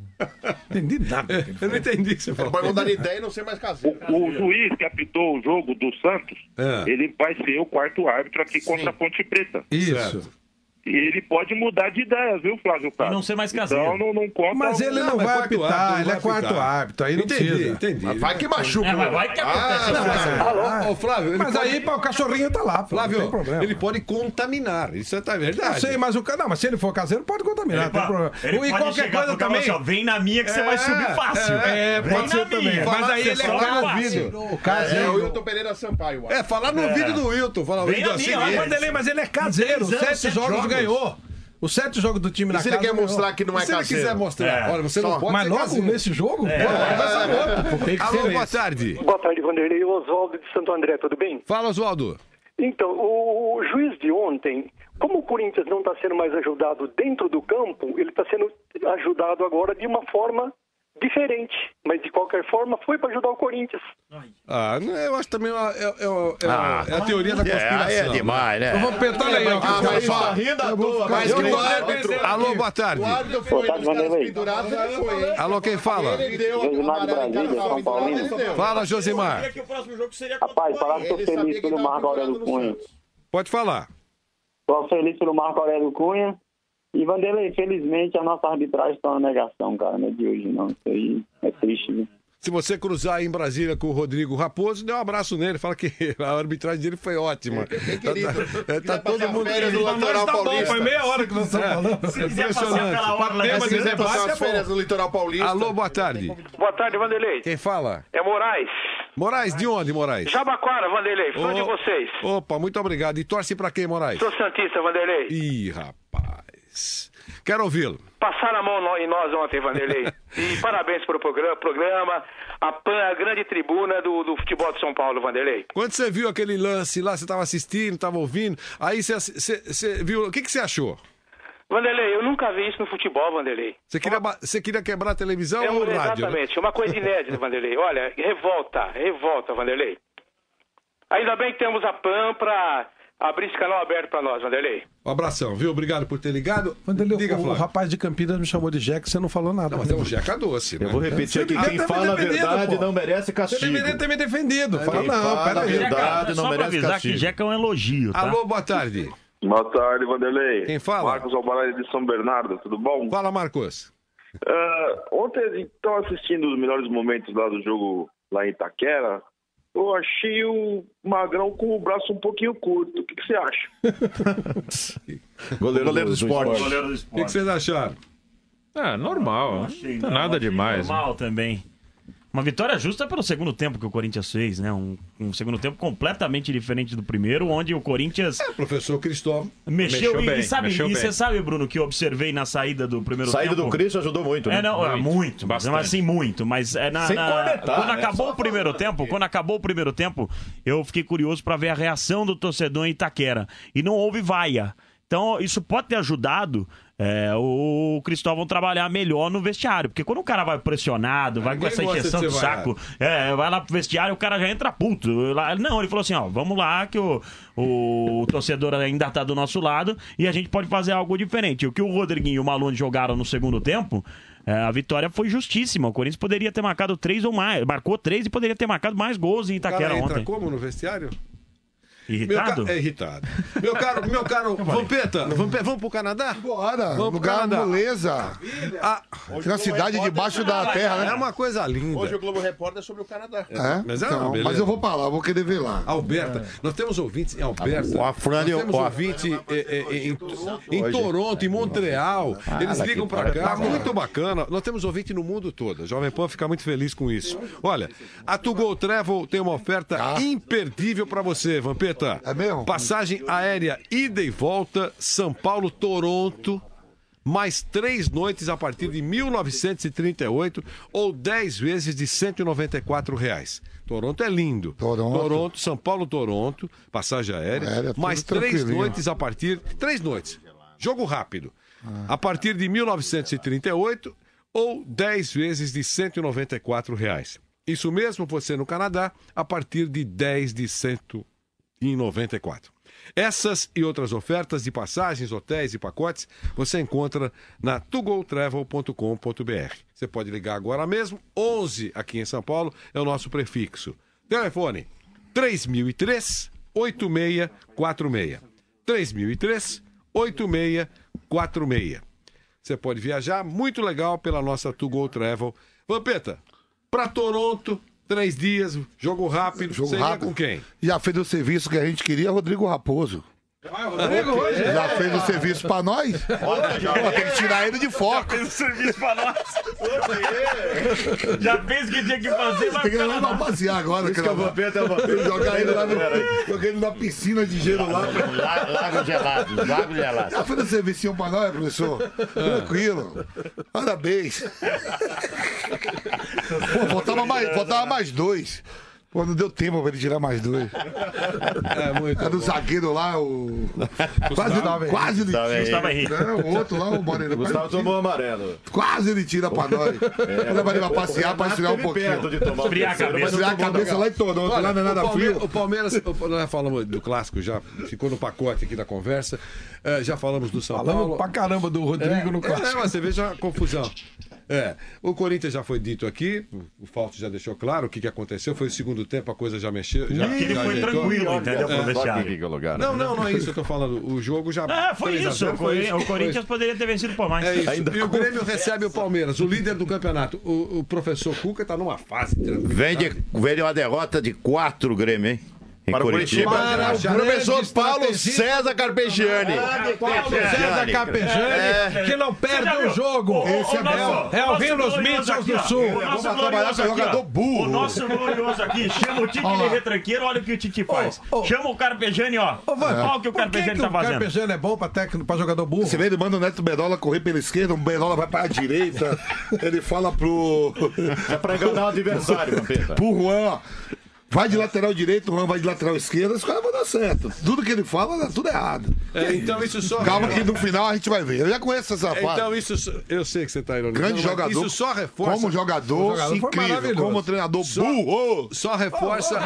Entendi nada. Eu não entendi o que você falou. Pode mudar de ideia e não ser mais caseiro. O, o juiz que apitou o jogo do Santos, É. ele vai ser o quarto árbitro aqui contra a Ponte Preta. Isso. E ele pode mudar de ideia, viu, Flávio Prado? E não ser mais caseiro. Então não, não conta... Mas ele não, Não, é vai quarto apitar, árbitro, ele é não vai quarto apitar. árbitro, aí não Entendi, precisa. entendi. Mas vai que machuca. É, mas vai que acontece. Ah, né? não, Alô? mas- Ô, Flávio, ele Mas pode... aí pá, o cachorrinho tá lá, pô, Flávio, não tem problema. ele pode contaminar. Isso é verdade. Eu sei, mas o cara, não, mas se ele for caseiro, pode contaminar, Ele não tem pode- problema. ele E pode qualquer chegar coisa pro cara e também. falar assim, ó, vem na minha que você vai subir fácil. É, Vem pode na ser também. minha. Mas aí Você ele é só falar no fácil. ouvido. O É, caseiro. o Wilton Pereira Sampaio. É, falar no ouvido do Wilton. Falar, Vem Wilton, na assim, minha, Ah, olha. Vanderlei, mas ele é caseiro. Três anos, Sete sete jogos jogos. ganhou. Os sete jogos do time na se casa. ele quer ganhou. mostrar que não é se ele caseiro. quiser mostrar, É. olha, você Só- não pode Mas ser logo caseiro. nesse jogo? É. Pô, vai ser louco. Tem que Alô, ser boa esse. tarde. Boa tarde, Vanderlei. Oswaldo de Santo André, tudo bem? Fala, Oswaldo. Então, o, o juiz de ontem, como o Corinthians não está sendo mais ajudado dentro do campo, ele está sendo ajudado agora de uma forma diferente. Mas, de qualquer forma, foi para ajudar o Corinthians. Ah, não, eu acho também uma- é, é, é, Ah. é a teoria da É, conspiração. aí é demais, né? Eu vou apertar aí, ó. Ah, mas só rindo à eu vou toa, ficar mas eu que vou o árbitro. Alô, boa tarde. O árbitro foi tarde, nos caras Vanderlei. pendurados, ele foi, hein? Alô, quem fala? Ele deu a Josimar de amarela em Brasília, cada São Paulino. ele deu. Fala, Josimar. Queria que o próximo jogo seria Rapaz, falar que Ele estou sabia feliz que pelo tava Marco Aurélio pendurado no Cunha. chão. Pode falar. Estou feliz pelo Marco Aurélio Cunha. E, Vanderlei, felizmente a nossa arbitragem está uma negação, cara, não é de hoje, não. Isso aí é triste, viu? Se você cruzar aí em Brasília com o Rodrigo Raposo, dê um abraço nele. Fala que a arbitragem dele foi ótima. Bem querido. Tá, tá todo passar mundo. férias no litoral Tá bom, paulista. foi meia hora que nós estamos falando. Se quiser passar pela hora lá, É, Mas se quiser esse passar debate as é férias bom. no litoral paulista. Alô, boa tarde. Boa tarde, Vanderlei. Quem fala? É Moraes. Moraes, de onde, Moraes? Jabaquara, Vanderlei. Fã Ô, de vocês. Opa, muito obrigado. E torce pra quem, Moraes? Sou Santista, Vanderlei. Ih, rapaz. Quero ouvi-lo. Passaram a mão no- em nós ontem, Vanderlei. E parabéns pelo programa, programa a Pan, a grande tribuna do, do futebol de São Paulo, Vanderlei. Quando você viu aquele lance lá, você estava assistindo, estava ouvindo, aí você, você, você viu, o que, que você achou? Vanderlei, eu nunca vi isso no futebol, Vanderlei. Você queria, ba- você queria quebrar a televisão É um, ou o rádio? exatamente, é uma coisa inédita, Vanderlei. Olha, revolta, revolta, Vanderlei. Ainda bem que temos a Pan para abrir esse canal aberto para nós, Vanderlei. Um abração, viu? Obrigado por ter ligado. Vanderlei, Diga, o, o Flávio. rapaz de Campinas me chamou de Jeca, você não falou nada. Não, mas é um jeca doce, né? Eu vou repetir aqui, devia quem ter me fala a defendido, verdade pô. não merece Você castigo. deveria ter me defendido. Fala, Quem não, fala a peraí. verdade Só não pra merece avisar castigo. que Jeca é um elogio, tá? Alô, boa tarde. Boa tarde, Vanderlei. Quem fala? Marcos Albarelli de São Bernardo, tudo bom? Fala, Marcos. Uh, ontem, então, assistindo os melhores momentos lá do jogo lá em Itaquera, eu achei o Magrão com o braço um pouquinho curto. O que, que você acha? Goleiro, Goleiro do esporte. Goleiro do O esporte. que, que vocês acharam? É, normal. Não Achei- tá nada achei demais. né? Normal também. Uma vitória justa pelo segundo tempo que o Corinthians fez, né? Um, um segundo tempo completamente diferente do primeiro, onde o Corinthians É, professor Cristóvão. mexeu, Mexeu e, bem, e sabe, mexeu e bem. você sabe, Bruno, que eu observei na saída do primeiro Saída tempo. do Cristo ajudou muito, né? É, não, é, muito, Bastante. mas assim, muito. Mas é na, Sem na- cornetar, quando né? acabou Só o primeiro tempo, quando acabou o primeiro tempo, eu fiquei curioso para ver a reação do torcedor em Itaquera. E não houve vaia. Então, isso pode ter ajudado é, o Cristóvão trabalhar melhor no vestiário. Porque quando o cara vai pressionado, vai com Ninguém essa gosta injeção de do ser saco, é, vai lá pro vestiário, o cara já entra puto. Lá- Não, ele falou assim, ó, vamos lá que o, o torcedor ainda tá do nosso lado e a gente pode fazer algo diferente. O que o Rodriguinho e o Malone jogaram no segundo tempo, é, a vitória foi justíssima. O Corinthians poderia ter marcado três ou mais. Marcou três e poderia ter marcado mais gols em O cara Itaquera entra ontem. como no vestiário? Irritado? Meu ca... É irritado. Meu caro, meu caro Vampeta, Vampe... vamos pro Canadá? Bora, Vamos pro lugar Canadá. moleza. Ah, Tem uma cidade debaixo da terra, né? é uma coisa linda. Hoje o Globo Repórter é sobre o Canadá. É? Mas é uma Então, beleza. mas eu vou pra lá, eu vou querer ver lá. Alberta, nós temos ouvintes em Alberta. O Afrânio- nós temos o- ouvinte é, é, em, em Toronto, em Montreal. Eles Ah, ligam que pra cá, bacana. muito bacana. Nós temos ouvinte no mundo todo. A Jovem Pan fica muito feliz com isso. Olha, a To Go Travel tem uma oferta imperdível pra você, Vampeta. É mesmo? Passagem aérea ida e volta, São Paulo, Toronto. Mais três noites a partir de mil novecentos e trinta e oito ou dez vezes de cento e noventa e quatro reais. Toronto é lindo. Toronto. Toronto, São Paulo, Toronto, passagem aérea. Aérea, tudo mais três tranquilinho. noites a partir... Três noites. Jogo rápido. A partir de mil novecentos e trinta e oito ou dez vezes de cento e noventa e quatro reais. Isso mesmo, você no Canadá, a partir de dez de cento e noventa e quatro. Essas e outras ofertas de passagens, hotéis e pacotes você encontra na to go travel ponto com ponto b r. Você pode ligar agora mesmo, onze aqui em São Paulo é o nosso prefixo. Telefone três mil e três, oito seis quatro seis. três mil e três, oito seis quatro seis. Você pode viajar muito legal pela nossa To Go Travel. Vampeta, para Toronto, três dias, jogo rápido. Jogo Você ia rápido. com quem? Já fez o serviço que a gente queria, Rodrigo Raposo. Rodrigo hoje? Já fez o serviço pra nós? Pô, tem que tirar ele de foco. Fez o serviço pra nós. Já fez o que tinha que fazer, mas Tem que levar pra passear agora. Isso que eu vou ver até uma- Jogar ele lá no, jogar ele na piscina de gelo lá. La- Lago gelado, lago gelado. Já fez o servicinho pra nós, professor? Tranquilo. Parabéns. Pô, faltava mais, faltava mais dois. Pô, não deu tempo pra ele tirar mais dois. É, muito É do zagueiro lá, o. Quase, Gustavo quase ele Gustavo tira. Gustavo Henrique. Não, o outro lá, o Moreno. Gustavo quase, tomou amarelo. quase ele tira pra nós. É, Vou levar ele pra passear pra esfriar um Esteve pouquinho. perto de tomar o Esfriar a terceiro, cabeça. mas Esfriar a tomou cabeça legal. lá em Toronto, Olha, lá não é nada o, Palme- frio. o Palmeiras, o- nós já falamos do clássico, já ficou no pacote aqui da conversa. É, já falamos do São Falamos Paulo. pra caramba do Rodrigo no É, clássico. é, mas você veja a confusão. É, o Corinthians já foi dito aqui, o Fausto já deixou claro o que, que aconteceu. Foi o segundo tempo, a coisa já mexeu. Já, Porque ele já foi ajeitou. tranquilo, entendeu? Pro É. vestiário. Não, não, não é isso que eu tô falando. O jogo já. Ah, foi três a isso. zero, O foi Cori- isso. o Corinthians poderia ter vencido por mais. É isso. Ainda E o com- Grêmio recebe o Palmeiras, o líder do campeonato. O, o professor Cuca tá numa fase tranquila. Vem de, vem de uma derrota de quatro Grêmio, hein? Em Para o Curitiba. Curitiba. Para o Professor grande Paulo estrategista. César Carpegiani. Paulo César Carpegiani, que não perde um jogo. Esse é bom. É o Rio dos Mísseis do Sul. O nosso Vamos trabalhar glorioso com aqui, jogador ó. burro. O nosso glorioso aqui, chama o Tite Ó. de retranqueiro, olha o que o Tite faz. Ô, ô. Chama o Carpegiani, ó. Ô, Van, Olha o que o por que, Carpegiani que tá o fazendo. Carpegiani é bom pra técnico, pra jogador burro? Você vê, ele manda o Neto Bedola correr pela esquerda, o Bedola vai pra direita, ele fala pro. É pra enganar o adversário, Vampeta. pro Juan, ó. Vai de lateral direito, o Juan vai de lateral esquerda, os caras vão dar certo. Tudo que ele fala, dá tudo errado. É, então isso só. Calma que no final a gente vai ver. Eu já conheço essa parte. Então isso. só- Eu sei que você tá ironizando. Grande mas jogador. Isso só reforça. Como jogador, O jogador foi incrível. maravilhoso. Como treinador Só- burro. Só reforça.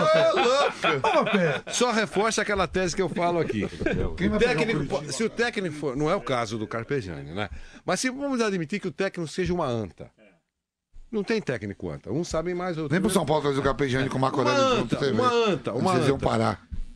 Só reforça aquela tese que eu falo aqui. Quem O vai pegar o técnico, Curitiba? se o técnico for, não é o caso do Carpegiani, né? Mas se vamos admitir que o técnico seja uma anta. Não tem técnico anta. Uns sabem mais, outros Nem pro menos. São Paulo trazer o Capejani com o Marco Uma Aurélio junto, anta, pra você uma ver. anta, uma Vocês iam anta. parar.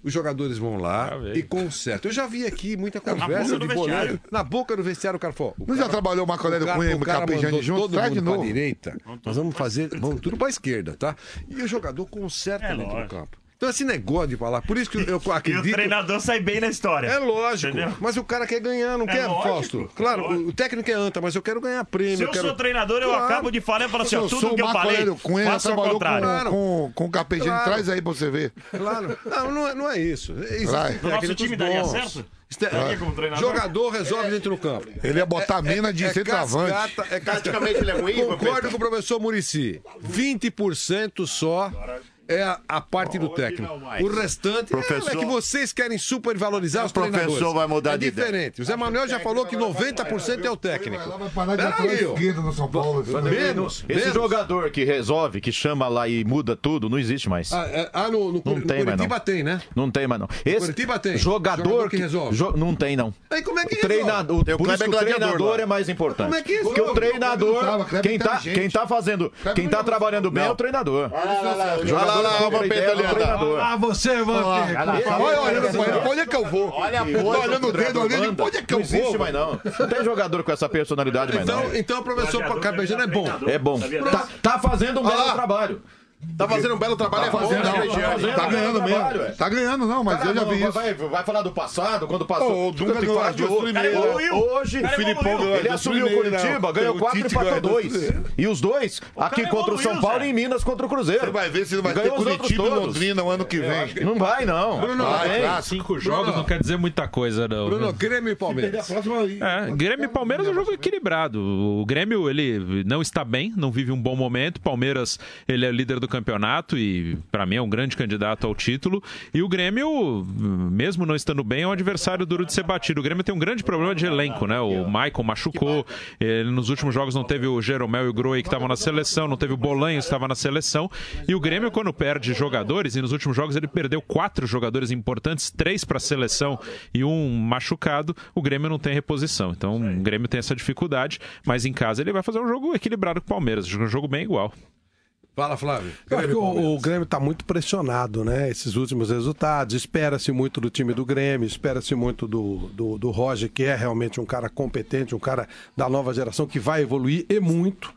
os jogadores vão lá e consertam. Eu já vi aqui muita conversa de goleiro. Na boca do vestiário, o cara falou. Não já trabalhou o Marco Aurélio com ele, o Capejani junto? Todo Traz mundo de novo. pra direita. Nós vamos fazer, vamos tudo pra esquerda, tá? E o jogador conserta É, dentro lógico. do campo. Então esse negócio de falar, por isso que eu acredito... E o treinador sai bem na história. É lógico, Entendeu? mas o cara quer ganhar, não É quer, lógico, Fausto? Claro, lógico. o técnico é anta, mas eu quero ganhar prêmio. Se eu quero... sou treinador, eu Claro. acabo de falar e falo assim, ó, Eu tudo sou que o eu Marco falei, Aurélio Cunha, faça ao trabalhou contrário. com, com, com o Capejani. Claro. Traz aí pra você ver. Claro. Não, não é, não é isso. Existem Vai. No nosso técnicos time daria bons. certo? Este- Daria como treinador? Jogador resolve dentro do campo. Ele ia botar a mina de centroavante. cascata, é cascata. Taticamente ele é ruim, Concordo Vampeta? com o professor Muricy. vinte por cento só é a, a parte do técnico. O restante Professor- é, é que vocês querem supervalorizar os professor treinadores. vai mudar é de ideia. diferente. O Zé Manuel já falou que noventa por cento é o técnico. Ela vai parar de Peraí, atuar ó. esquerda no São Paulo. viu? Menos, Esse menos. jogador que resolve, que chama lá e muda tudo, não existe mais. Ah, é- ah, no, no, Não no tem mais, Curitiba não. tem, né? Não tem mais, não. Esse Curitiba tem. jogador, Jogador que que resolve. jo- não tem, não. Aí como é que O treinador, resolve? por isso que o treinador é mais importante. Como é que Porque o resolve? treinador, Kleber tava, quem tá, inteligente. quem tá fazendo, quem tá trabalhando bem é o treinador. Olha lá, lá, lá, O jogador olha lá, compra o Vampeta ideia do ali, ó. treinador. Ah, você, Vampeta. Olha, olhando pra ele, onde é que eu vou? Olha a Eu tô coisa olhando o que dedo ali, manda. onde é que Não eu vou? existe mais, não. Não tem jogador com essa personalidade mais, Então, não. então o professor Capejano é bom. É bom. Tá, tá fazendo um belo Ah. trabalho. Tá fazendo um belo trabalho, é bom, fazendo, né, não. Regiane? Tá ganhando Trabalho, mesmo. é. Tá ganhando, não, mas Cara, eu já vi não, isso. vai, vai falar do passado, quando passou. Ô, o Dunga Tem que ganhou falar as de duas hoje. primeiras. Cara, Hoje, O Filipão ganhou as ele duas assumiu o primeiras, Curitiba, não. ganhou O quatro e Tite empatou ganhou as dois. duas. E os dois, aqui cara contra o São evoluiu, Paulo Zé. e em Minas contra o Cruzeiro. Você vai ver se não vai ter Ganhou os outros Curitiba e todos. Londrina o ano que vem. Não vai, não. Bruno, Vai, Vai. clássico. Cinco jogos não quer dizer muita coisa, não. Bruno, Grêmio e Palmeiras. É, Grêmio e Palmeiras é um jogo equilibrado. O Grêmio, ele não está bem, não vive um bom momento. Palmeiras, ele é o líder do campeonato e, para mim, é um grande candidato ao título. E o Grêmio, mesmo não estando bem, é um adversário duro de ser batido. O Grêmio tem um grande problema de elenco, né? O Maicon machucou, ele, nos últimos jogos não teve o Jeromel e o Grohe que estavam na seleção, não teve o Bolanhos que estava na seleção. E o Grêmio, quando perde jogadores, e nos últimos jogos ele perdeu quatro jogadores importantes, três para a seleção e um machucado, o Grêmio não tem reposição. Então o Grêmio tem essa dificuldade, mas em casa ele vai fazer um jogo equilibrado com o Palmeiras, um jogo bem igual. Fala, Flávio. Eu acho que o, o Grêmio está muito pressionado, né? Esses últimos resultados. Espera-se muito do time do Grêmio, espera-se muito do, do, do Roger, que é realmente um cara competente, um cara da nova geração que vai evoluir e muito.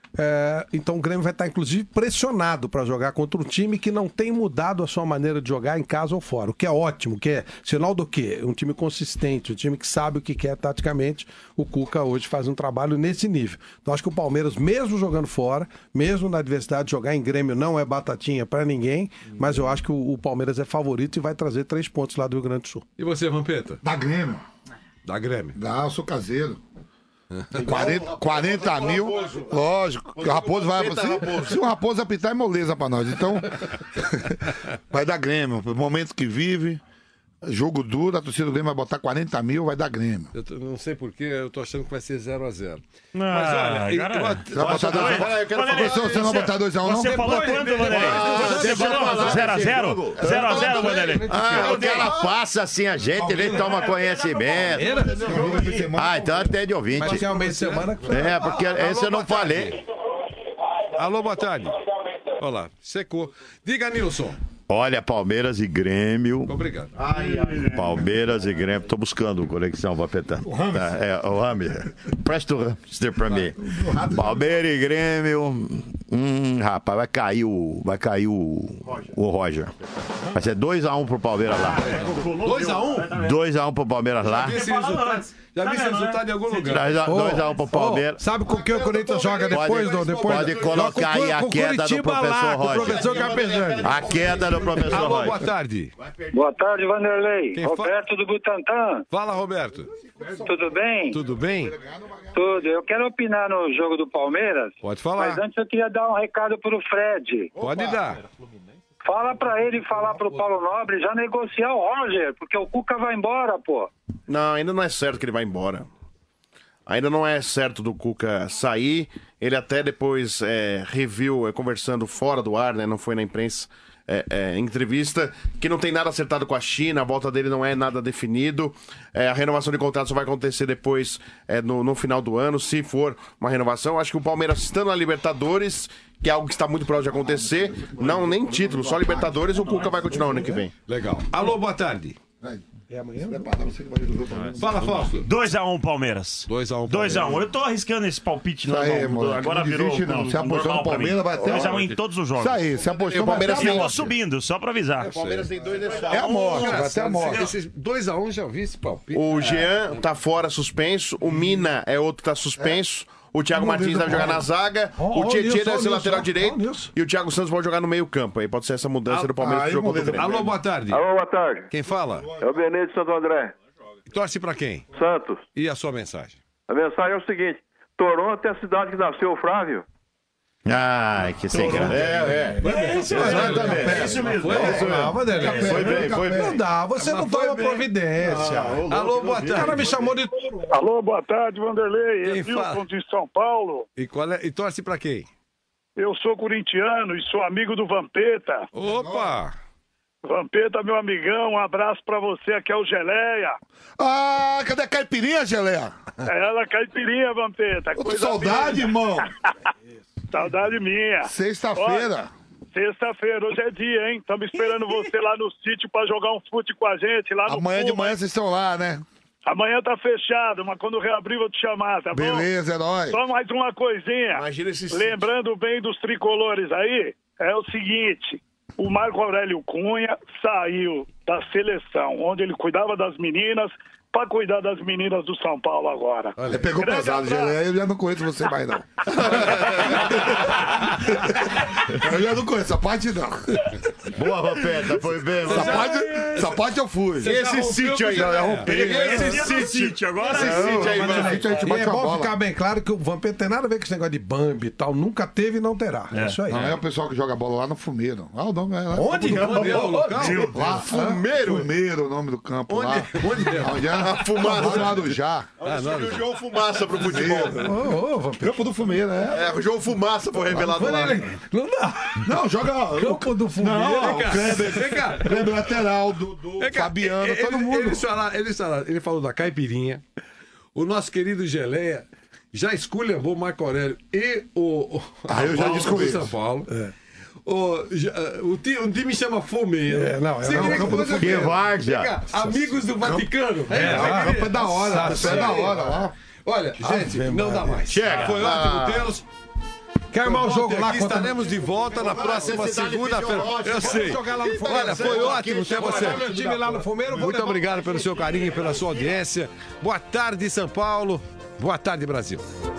É, então o Grêmio vai estar, inclusive, pressionado para jogar contra um time que não tem mudado a sua maneira de jogar em casa ou fora. O que é ótimo, que é sinal do quê? Um time consistente, um time que sabe o que quer taticamente. O Cuca hoje faz um trabalho nesse nível. Então acho que o Palmeiras, mesmo jogando fora, mesmo na adversidade, jogar em Grêmio não é batatinha para ninguém, mas eu acho que o, o Palmeiras é favorito e vai trazer três pontos lá do Rio Grande do Sul. E você, Vampeta? Da Grêmio. Da Grêmio. Dá, eu sou caseiro. quarenta, quarenta mil, lógico. O Raposo vai. Se, se o Raposo apitar, é moleza pra nós. Então, vai dar Grêmio. O momento que vive, jogo duro, a torcida do Grêmio vai botar quarenta mil, vai dar Grêmio. Eu tô- não sei porquê, eu tô achando que vai ser zero a zero. Ah, Mas olha, e- cara, eu- Você vai botar dois a um? Vanderlei, Professor, você não vai botar dois a um, não? Você falou quanto, Vanderlei? Você falou zero a zero? zero a zero, Vanderlei? Ah, o cara passa assim a gente, ele toma conhecimento. Ah, então até de ouvinte. Mas é um mês de semana que... É, porque esse eu não falei. Alô, boa tarde. Olha lá, secou. Diga, Nilson. Olha, Palmeiras e Grêmio. Obrigado. Palmeiras e Grêmio. Tô buscando o conexão, Vapetã. Tá, é, o Hammer. Presta o hamster pra mim. Palmeiras e Grêmio. Hum, rapaz, vai cair o. Vai cair o. O Roger. Vai ser dois a um pro Palmeiras lá. dois a um? dois a um pro Palmeiras lá. Já vi esse resultado, já vi esse resultado em algum lugar. dois a um pro Palmeiras. Sabe com quem o Corinthians joga depois, Pode- do, depois pode do- colocar com- aí a com o queda do Curitiba professor lá, com o Roger. professor Capejani. A queda do professor Alô, boa Roger. tarde. Boa tarde, Vanderlei. Quem fa- Roberto do Butantã. Fala, Roberto. Tudo bem? Tudo bem? Tudo. Eu quero opinar no jogo do Palmeiras. Pode falar. Mas antes eu queria dar um recado pro Fred. Pode dar. Fala pra ele falar pro Paulo Nobre já negociar o Roger, porque o Cuca vai embora, pô. Não, ainda não é certo que ele vai embora. Ainda não é certo do Cuca sair Ele até depois é, reviu, é, conversando fora do ar, né? Não foi na imprensa. É, é, em entrevista, que não tem nada acertado com a China, a volta dele não é nada definido. É, a renovação de contrato só vai acontecer depois, é, no, no final do ano, se for uma renovação. Acho que o Palmeiras, estando na Libertadores, que é algo que está muito próximo de acontecer, não nem título, só Libertadores, o Cuca vai continuar ano que vem. Legal. Alô, boa tarde. É amanhã? Fala, Fausto. dois a um Palmeiras. dois a um dois a um. Eu tô arriscando esse palpite Isso aí, normal. mano, Agora não virou. desiste, não. Se apostou no Palmeiras, vai até dois a um a em morte. todos os jogos. Isso aí, se apostou, o vai Palmeiras até a eu tô morte. subindo, só pra avisar. O Palmeiras tem dois deixados. É a morte, vai até a morte. Esses dois a um já vi esse palpite. O Jean tá fora suspenso, o Mina é outro que tá suspenso. O Thiago Vamos Martins ver deve do jogar na Palmeiras. zaga. Ó, O ó, Tietchan Nilson, deve ser ó, lateral Nilson, direito. ó, Nilson. E o Thiago Santos pode jogar no meio campo. Aí pode ser essa mudança do Palmeiras pro jogo contra o Grêmio. Alô, boa tarde. Alô, boa tarde. Quem fala? É o Benê de Santo André. Torce pra quem? Santos. E a sua mensagem? A mensagem é o seguinte: Toronto é a cidade que nasceu o Flávio. Ai, que sem graça. É, é. É isso mesmo. É isso mesmo. É isso mesmo. Ah, Vanderlei. Foi bem, foi bem. Não dá, você não toma providência. Alô, boa tarde. O cara me chamou de... Alô, boa tarde, Vanderlei. Quem É Wilson fala? de São Paulo. E, qual é, e torce pra quem? Eu sou corintiano e sou amigo do Vampeta. Opa! Vampeta, meu amigão, um abraço pra você, aqui é o Geleia. Ah, cadê a caipirinha, Geleia? É ela, caipirinha, Vampeta. Ô, coisa saudade, linda. irmão. Saudade minha. Sexta-feira. Ó, Sexta-feira, hoje é dia, hein? Estamos esperando você lá no sítio pra jogar um fute com a gente lá no Amanhã de Puma, manhã hein? vocês estão lá, né? Amanhã tá fechado, mas quando reabrir vou te chamar, tá bom? Beleza, é nóis. Só mais uma coisinha. Imagina esse Lembrando bem dos tricolores aí, é o seguinte: o Marco Aurélio Cunha saiu da seleção, onde ele cuidava das meninas, para cuidar das meninas do São Paulo agora. Ele pegou Grande pesado, abraço. Geleia, eu já não conheço você mais, não. Eu já não conheço, essa parte não. Boa, Vampeta, foi bem. Essa parte, essa parte eu fui. Esse sítio aí, já ó. rompei. Esse sítio agora. Esse sítio aí, Mas vai. a gente, a gente E bate é uma bom bola. ficar bem claro que o Vampeta tem nada a ver com esse negócio de Bambi e tal. Nunca teve e não terá. É, isso aí. Não, é o pessoal que joga bola lá no Fumeiro. Ah, o nome é lá. Onde? Onde é o local? Lá, Fumeiro? Fumeiro, o nome do campo lá. Onde é? Onde é? Fumaça. Lá do Já. Ah, o João Fumaça pro futebol. Ô, ô, Vampeta. Campo do Fumeiro, é. É, o João Fumaça foi revelado lá. Não dá. Não, joga. Campo do Fumeiro. Não, Vem cá. o Kleber, Vem cá. Kleber lateral, do, do Vem cá. Fabiano, Ele- todo mundo. Ele, fala- ele, fala- ele falou da caipirinha. O nosso querido Geleia já esculhambou o Marco Aurélio e o, o Ah, eu a já volta disse com do isso. São Paulo. O, já- o, ti- o time chama Fumeiro. É, não, é Você não, queria o campo do coisa Fumeiro. que- Várzea. Vem cá, Amigos do Vaticano. É, É, o campo é da hora, isso é da hora lá. Olha, gente, Ave não dá Maria. mais. Chega. Foi Ah. ótimo tê-los. Quer armar o jogo lá Aqui contra... estaremos de volta na próxima cidade segunda-feira. fisiológica. Eu sei. jogar lá no Fumeiro. Olha, foi ótimo ter você. Meu time lá no Fumeiro, vou Muito levar- obrigado pelo seu carinho e pela sua audiência. Boa tarde, São Paulo. Boa tarde, Brasil.